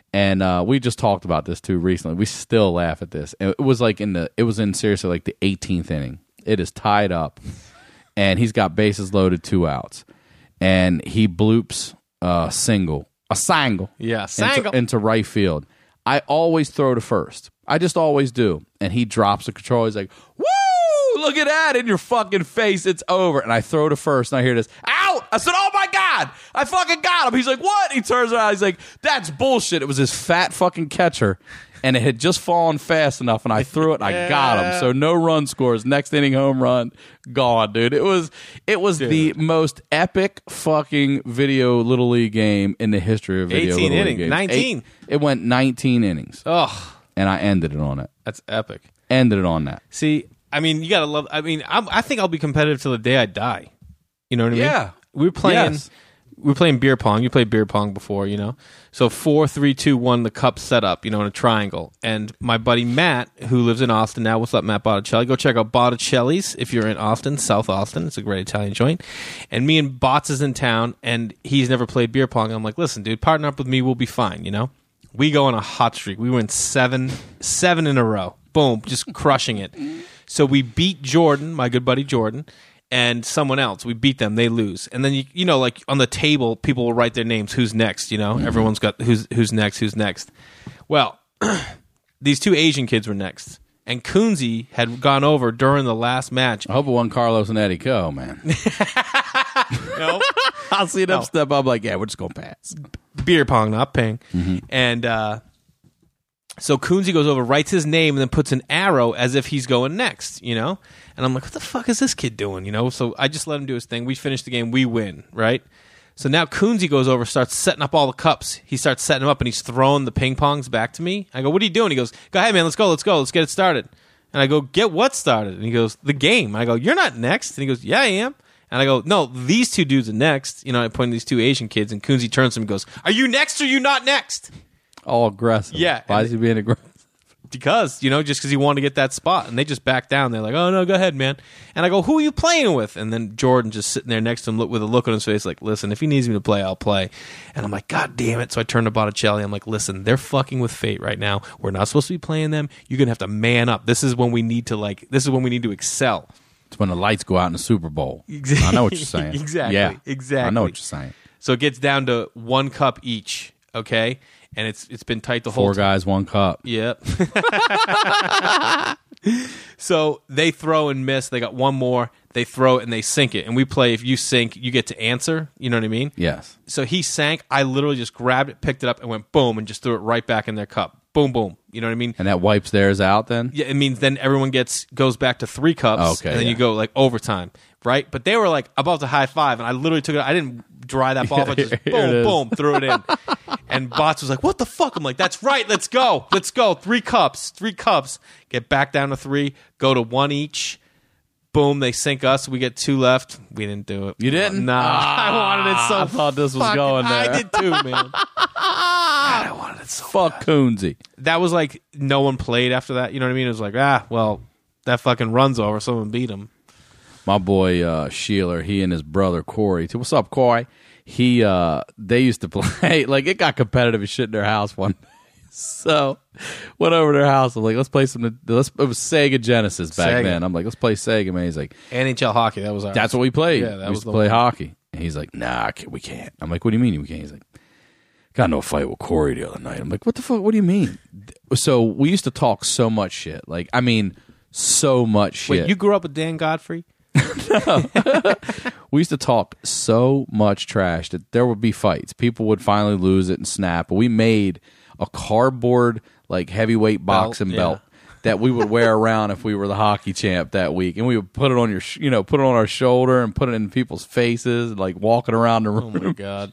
And we just talked about this too recently. We still laugh at this. And it was like seriously like the 18th inning. It is tied up. And he's got bases loaded, 2 outs. And he bloops a single. Yeah, into right field. I always throw to first. I just always do. And he drops the control. He's like, woo! Look at that in your fucking face. It's over. And I throw to first, and I hear this, out! I said, oh my God! I fucking got him. He's like, what? He turns around. He's like, that's bullshit. It was his fat fucking catcher. And it had just fallen fast enough, and I threw it, and I got him. So no run scores. Next inning home run, gone, dude. It was the most epic fucking video Little League game in the history of video 18 Little innings, League games. 19. It went 19 innings. Oh, and I ended it on it. that's epic. Ended it on that. See, I mean, you gotta love. I mean, I think I'll be competitive till the day I die. You know what I mean? Yeah. We were playing. Yes. We were playing beer pong. You played beer pong before, you know. So 4, 3, 2, 1. The cup set up, you know, in a triangle. And my buddy Matt, who lives in Austin now. What's up, Matt Botticelli? Go check out Botticelli's if you're in Austin, South Austin. It's a great Italian joint. And me and Bots is in town, and he's never played beer pong. I'm like, listen, dude, partner up with me. We'll be fine, you know. We go on a hot streak. We went seven in a row. Boom, just crushing it. So we beat Jordan, my good buddy Jordan, and someone else. We beat them. They lose. And then, you know, like on the table, people will write their names. Who's next, you know? Everyone's got who's next. Well, these 2 Asian kids were next. And Kunze had gone over during the last match. I hope it wasn't Carlos and Eddie Co, man. No. I'll see them step up like, yeah, we're just going to pass. Beer pong, not ping. And so Kunze goes over, writes his name, and then puts an arrow as if he's going next, you know? And I'm like, what the fuck is this kid doing, you know? So I just let him do his thing. We finish the game. We win, right? So now Kunze goes over, starts setting up all the cups. He starts setting them up, and he's throwing the ping pongs back to me. I go, what are you doing? He goes, go ahead, man. Let's go. Let's get it started. And I go, get what started? And he goes, the game. And I go, you're not next. And he goes, yeah, I am. And I go, no, these 2 dudes are next. You know, I point to these 2 Asian kids, and Kunze turns to him and goes, are you next or are you not next? All aggressive. Yeah. Why is he being aggressive? Because, you know, just because he wanted to get that spot. And they just back down. They're like, oh, no, go ahead, man. And I go, who are you playing with? And then Jordan just sitting there next to him with a look on his face like, listen, if he needs me to play, I'll play. And I'm like, God damn it. So I turned to Botticelli. I'm like, listen, they're fucking with fate right now. We're not supposed to be playing them. You're going to have to man up. This is when we need to excel. It's when the lights go out in the Super Bowl. Exactly. I know what you're saying. Exactly. Yeah. Exactly. I know what you're saying. So it gets down to 1 cup each, okay? And it's been tight the whole 4 guys, 1 cup. Yep. So they throw and miss. They got 1 more. They throw it and they sink it. And we play, if you sink, you get to answer. You know what I mean? Yes. So he sank. I literally just grabbed it, picked it up, and went boom, and just threw it right back in their cup. Boom, boom. You know what I mean? And that wipes theirs out then? Yeah, it means then everyone goes back to 3 cups, Okay, and then yeah. you go like overtime, right? But they were like about to high five, and I literally took it. I didn't dry that ball. I just Here it boom, is. boom, threw it in. And Bots was like, "What the fuck?" I'm like, "That's right. Let's go. 3 cups. Get back down to 3. Go to 1 each. Boom. They sink us. We get 2 left. We didn't do it. You didn't? Nah. I wanted it so. I thought this was fucking- going there. I did too, man. God, I wanted it so. Fuck Kunze. That was like no one played after that. You know what I mean? It was like, well, that fucking runs over. Someone beat him. My boy Sheeler, he and his brother Corey. What's up, Corey? They used to play like it got competitive as shit in their house one day. So went over to their house. I'm like, let's play some. It was Sega Genesis back Sega. then. I'm like, let's play Sega, man. He's like, NHL hockey. That was ours. that's what we played. Yeah, that we was used to the play one. hockey. And he's like, nah, we can't. I'm like, what do you mean we can't? He's like, got into a fight with Corey the other night. I'm like, what the fuck? What do you mean? So we used to talk so much shit. Like, I mean, so much shit. Wait, you grew up with Dan Godfrey? We used to talk so much trash that there would be fights. People would finally lose it and snap. We made a cardboard like heavyweight boxing yeah. belt that we would wear around if we were the hockey champ that week, and we would put it on put it on our shoulder and put it in people's faces, like walking around the room. Oh my god!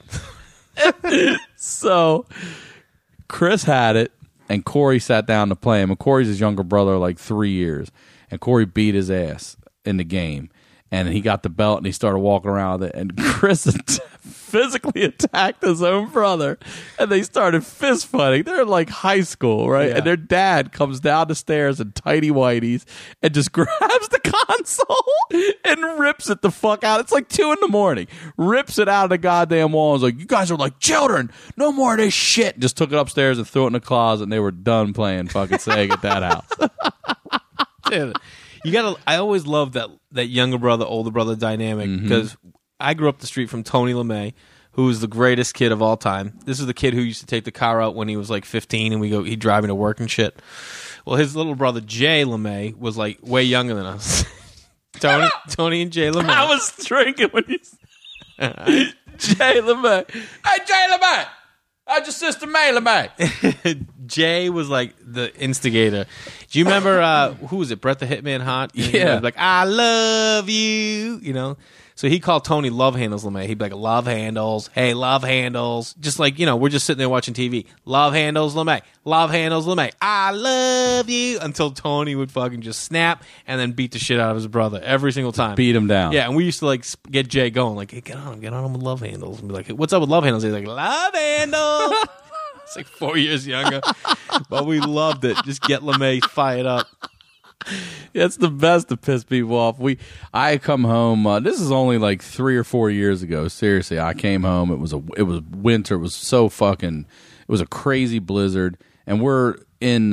So Chris had it, and Corey sat down to play him. And Corey's his younger brother, like 3 years, and Corey beat his ass in the game. And he got the belt, and he started walking around with it. And Chris physically attacked his own brother, and they started fist fighting. They're in like high school, right? Yeah. And their dad comes down the stairs in tighty whities and just grabs the console and rips it the fuck out. It's like 2 a.m. Rips it out of the goddamn wall. And was like, "You guys are like children. No more of this shit." Just took it upstairs and threw it in the closet, and they were done playing fucking Sega at that house. Dude, you gotta. I always loved that younger brother, older brother dynamic because I grew up the street from Tony LeMay, who was the greatest kid of all time. This is the kid who used to take the car out when he was like 15, and he'd drive me to work and shit. Well, his little brother Jay LeMay was like way younger than us. Tony and Jay LeMay. I was drinking when you said Jay LeMay. Hey, Jay LeMay. How's your sister May LeMay? Jay was like the instigator. Do you remember who was it? Brett the Hitman Hart? Yeah. Like, I love you, So he called Tony Love Handles LeMay. He'd be like, love handles. Hey, love handles. Just like, we're just sitting there watching TV. Love handles LeMay. Love handles LeMay. I love you. Until Tony would fucking just snap and then beat the shit out of his brother every single time. Beat him down. Yeah, and we used to like get Jay going. Like, hey, get on him with love handles. And be like, what's up with love handles? He's like, love handles. It's like 4 years younger. But we loved it. Just get LeMay fired up. It's the best to piss people off. I come home. This is only like 3 or 4 years ago. Seriously, I came home. It was winter. It was so fucking. It was a crazy blizzard, and we're in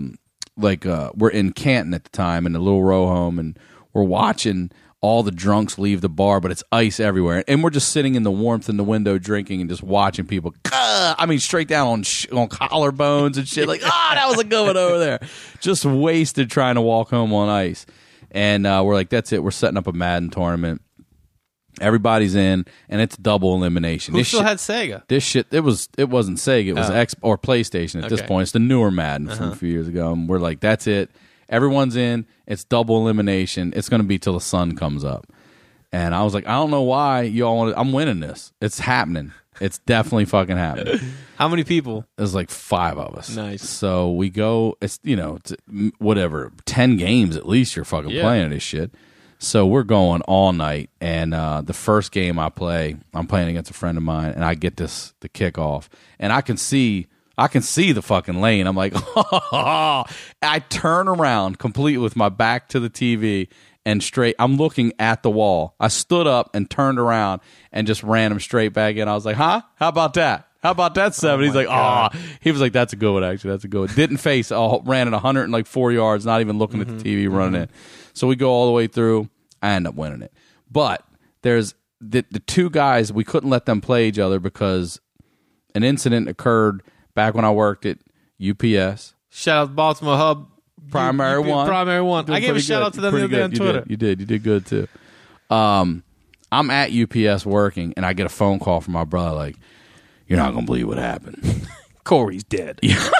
we're in Canton at the time in the little row home, and we're watching all the drunks leave the bar, but it's ice everywhere, and we're just sitting in the warmth in the window drinking and just watching people. Straight down on collarbones and shit. Like, that was a good one over there. Just wasted trying to walk home on ice, and we're like, that's it. We're setting up a Madden tournament. Everybody's in, and it's double elimination. Who still had Sega? This shit, it wasn't Sega. It was X or PlayStation at this point. It's the newer Madden from a few years ago, and we're like, that's it. Everyone's in. It's double elimination. It's going to be till the sun comes up. And I was like, I don't know why you all want to. I'm winning this. It's happening. It's definitely fucking happening. How many people? There's like 5 of us. Nice. So we go, it's, it's whatever, 10 games at least you're fucking playing this shit. So we're going all night. And the first game I'm playing against a friend of mine, and I get the kickoff. And I can see the fucking lane. I'm like, oh. I turn around completely with my back to the TV and straight. I'm looking at the wall. I stood up and turned around and just ran him straight back in. I was like, huh? How about that? How about that 7? He's like, God. He was like, that's a good one, actually. That's a good one. Didn't face, ran at 104 yards, not even looking at the TV, running in. So we go all the way through. I end up winning it. But there's the 2 guys, we couldn't let them play each other because an incident occurred back when I worked at UPS. Shout out to Baltimore Hub. Primary One. Primary One. I gave a shout out to them the other day on Twitter. You did good too. I'm at UPS working, and I get a phone call from my brother like, you're not going to believe what happened. Corey's dead.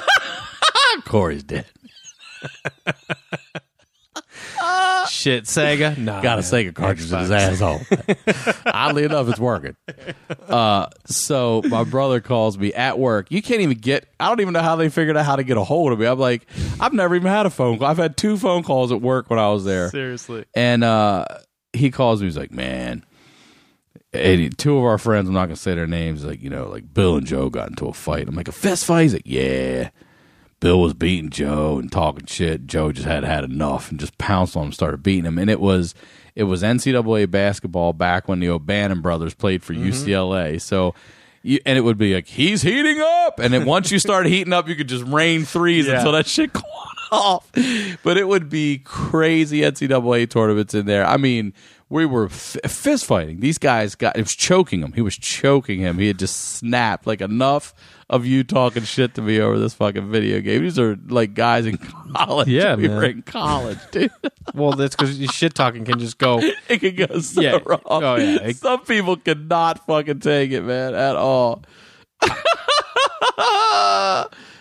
Corey's dead. Shit, Sega? Nah, got a Sega cartridge in his asshole. Oddly enough, it's working. So my brother calls me at work. You can't even I don't even know how they figured out how to get a hold of me. I'm like, I've never even had a phone call. I've had 2 phone calls at work when I was there. Seriously. And he calls me. He's like, man, 2 of our friends, I'm not going to say their names, like, like Bill and Joe got into a fight. I'm like, a fist fight? He's like, yeah. Bill was beating Joe and talking shit. Joe just had enough and just pounced on him, started beating him. And it was NCAA basketball back when the O'Bannon brothers played for UCLA. So, and it would be like, he's heating up. And then once you start heating up, you could just rain threes until that shit going off. But it would be crazy NCAA tournaments in there. I mean, we were fist fighting. These guys it was choking him. He was choking him. He had just snapped. Like, enough of you talking shit to me over this fucking video game. These are like guys in college. Yeah, we man. were in college, dude. Well, that's because your shit talking can just go. It can go so wrong. Oh, yeah. Some people cannot fucking take it, man, at all.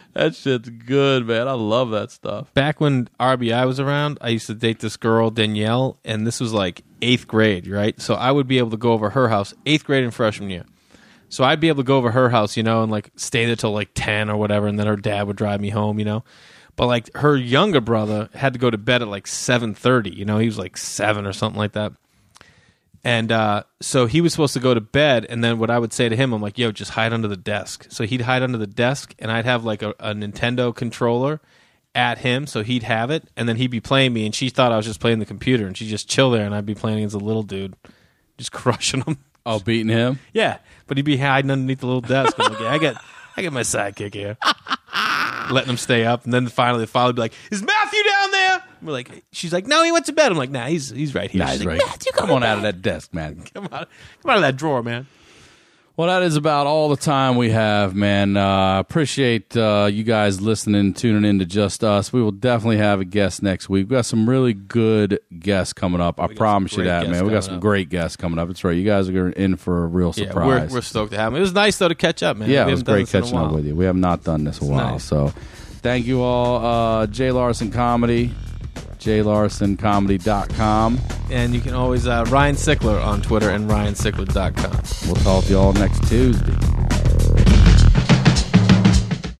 That shit's good, man. I love that stuff. Back when RBI was around, I used to date this girl, Danielle, and this was like 8th grade, right? So I would be able to go over her house, 8th grade and freshman year. So I'd be able to go over her house, you know, and like stay there till like 10 or whatever, and then her dad would drive me home, you know. But like her younger brother had to go to bed at like 7:30, you know, he was like 7 or something like that. And so he was supposed to go to bed, and then what I would say to him, I'm like, yo, just hide under the desk. So he'd hide under the desk, and I'd have like a Nintendo controller at him, so he'd have it, and then he'd be playing me, and she thought I was just playing the computer, and she'd just chill there, and I'd be playing against a little dude, just crushing him. Oh, beating him? Yeah, but he'd be hiding underneath the little desk. I'm like, yeah, I got my sidekick here. Letting him stay up, and then finally the father would be like, is Matthew down there? We're like, she's like, no, he went to bed. I'm like, nah, he's right here. Nah, She's he's like, right. Matthew, Come on out of that desk, man. Come out of that drawer, man. Well, that is about all the time we have, man. Appreciate you guys listening, tuning in to Just Us. We will definitely have a guest next week. We got some really good guests coming up. I promise you that, man. We got some great guests coming up. It's right. You guys are in for a real surprise. We're stoked to have him. It was nice, though, to catch up, man. Yeah, it was great catching up with you. We have not done this in a while. Nice. So thank you all. Jay Larson Comedy, jlarsоncomedy.com. And you can always Ryan Sickler on Twitter and ryansickler.com. We'll talk to you all next Tuesday.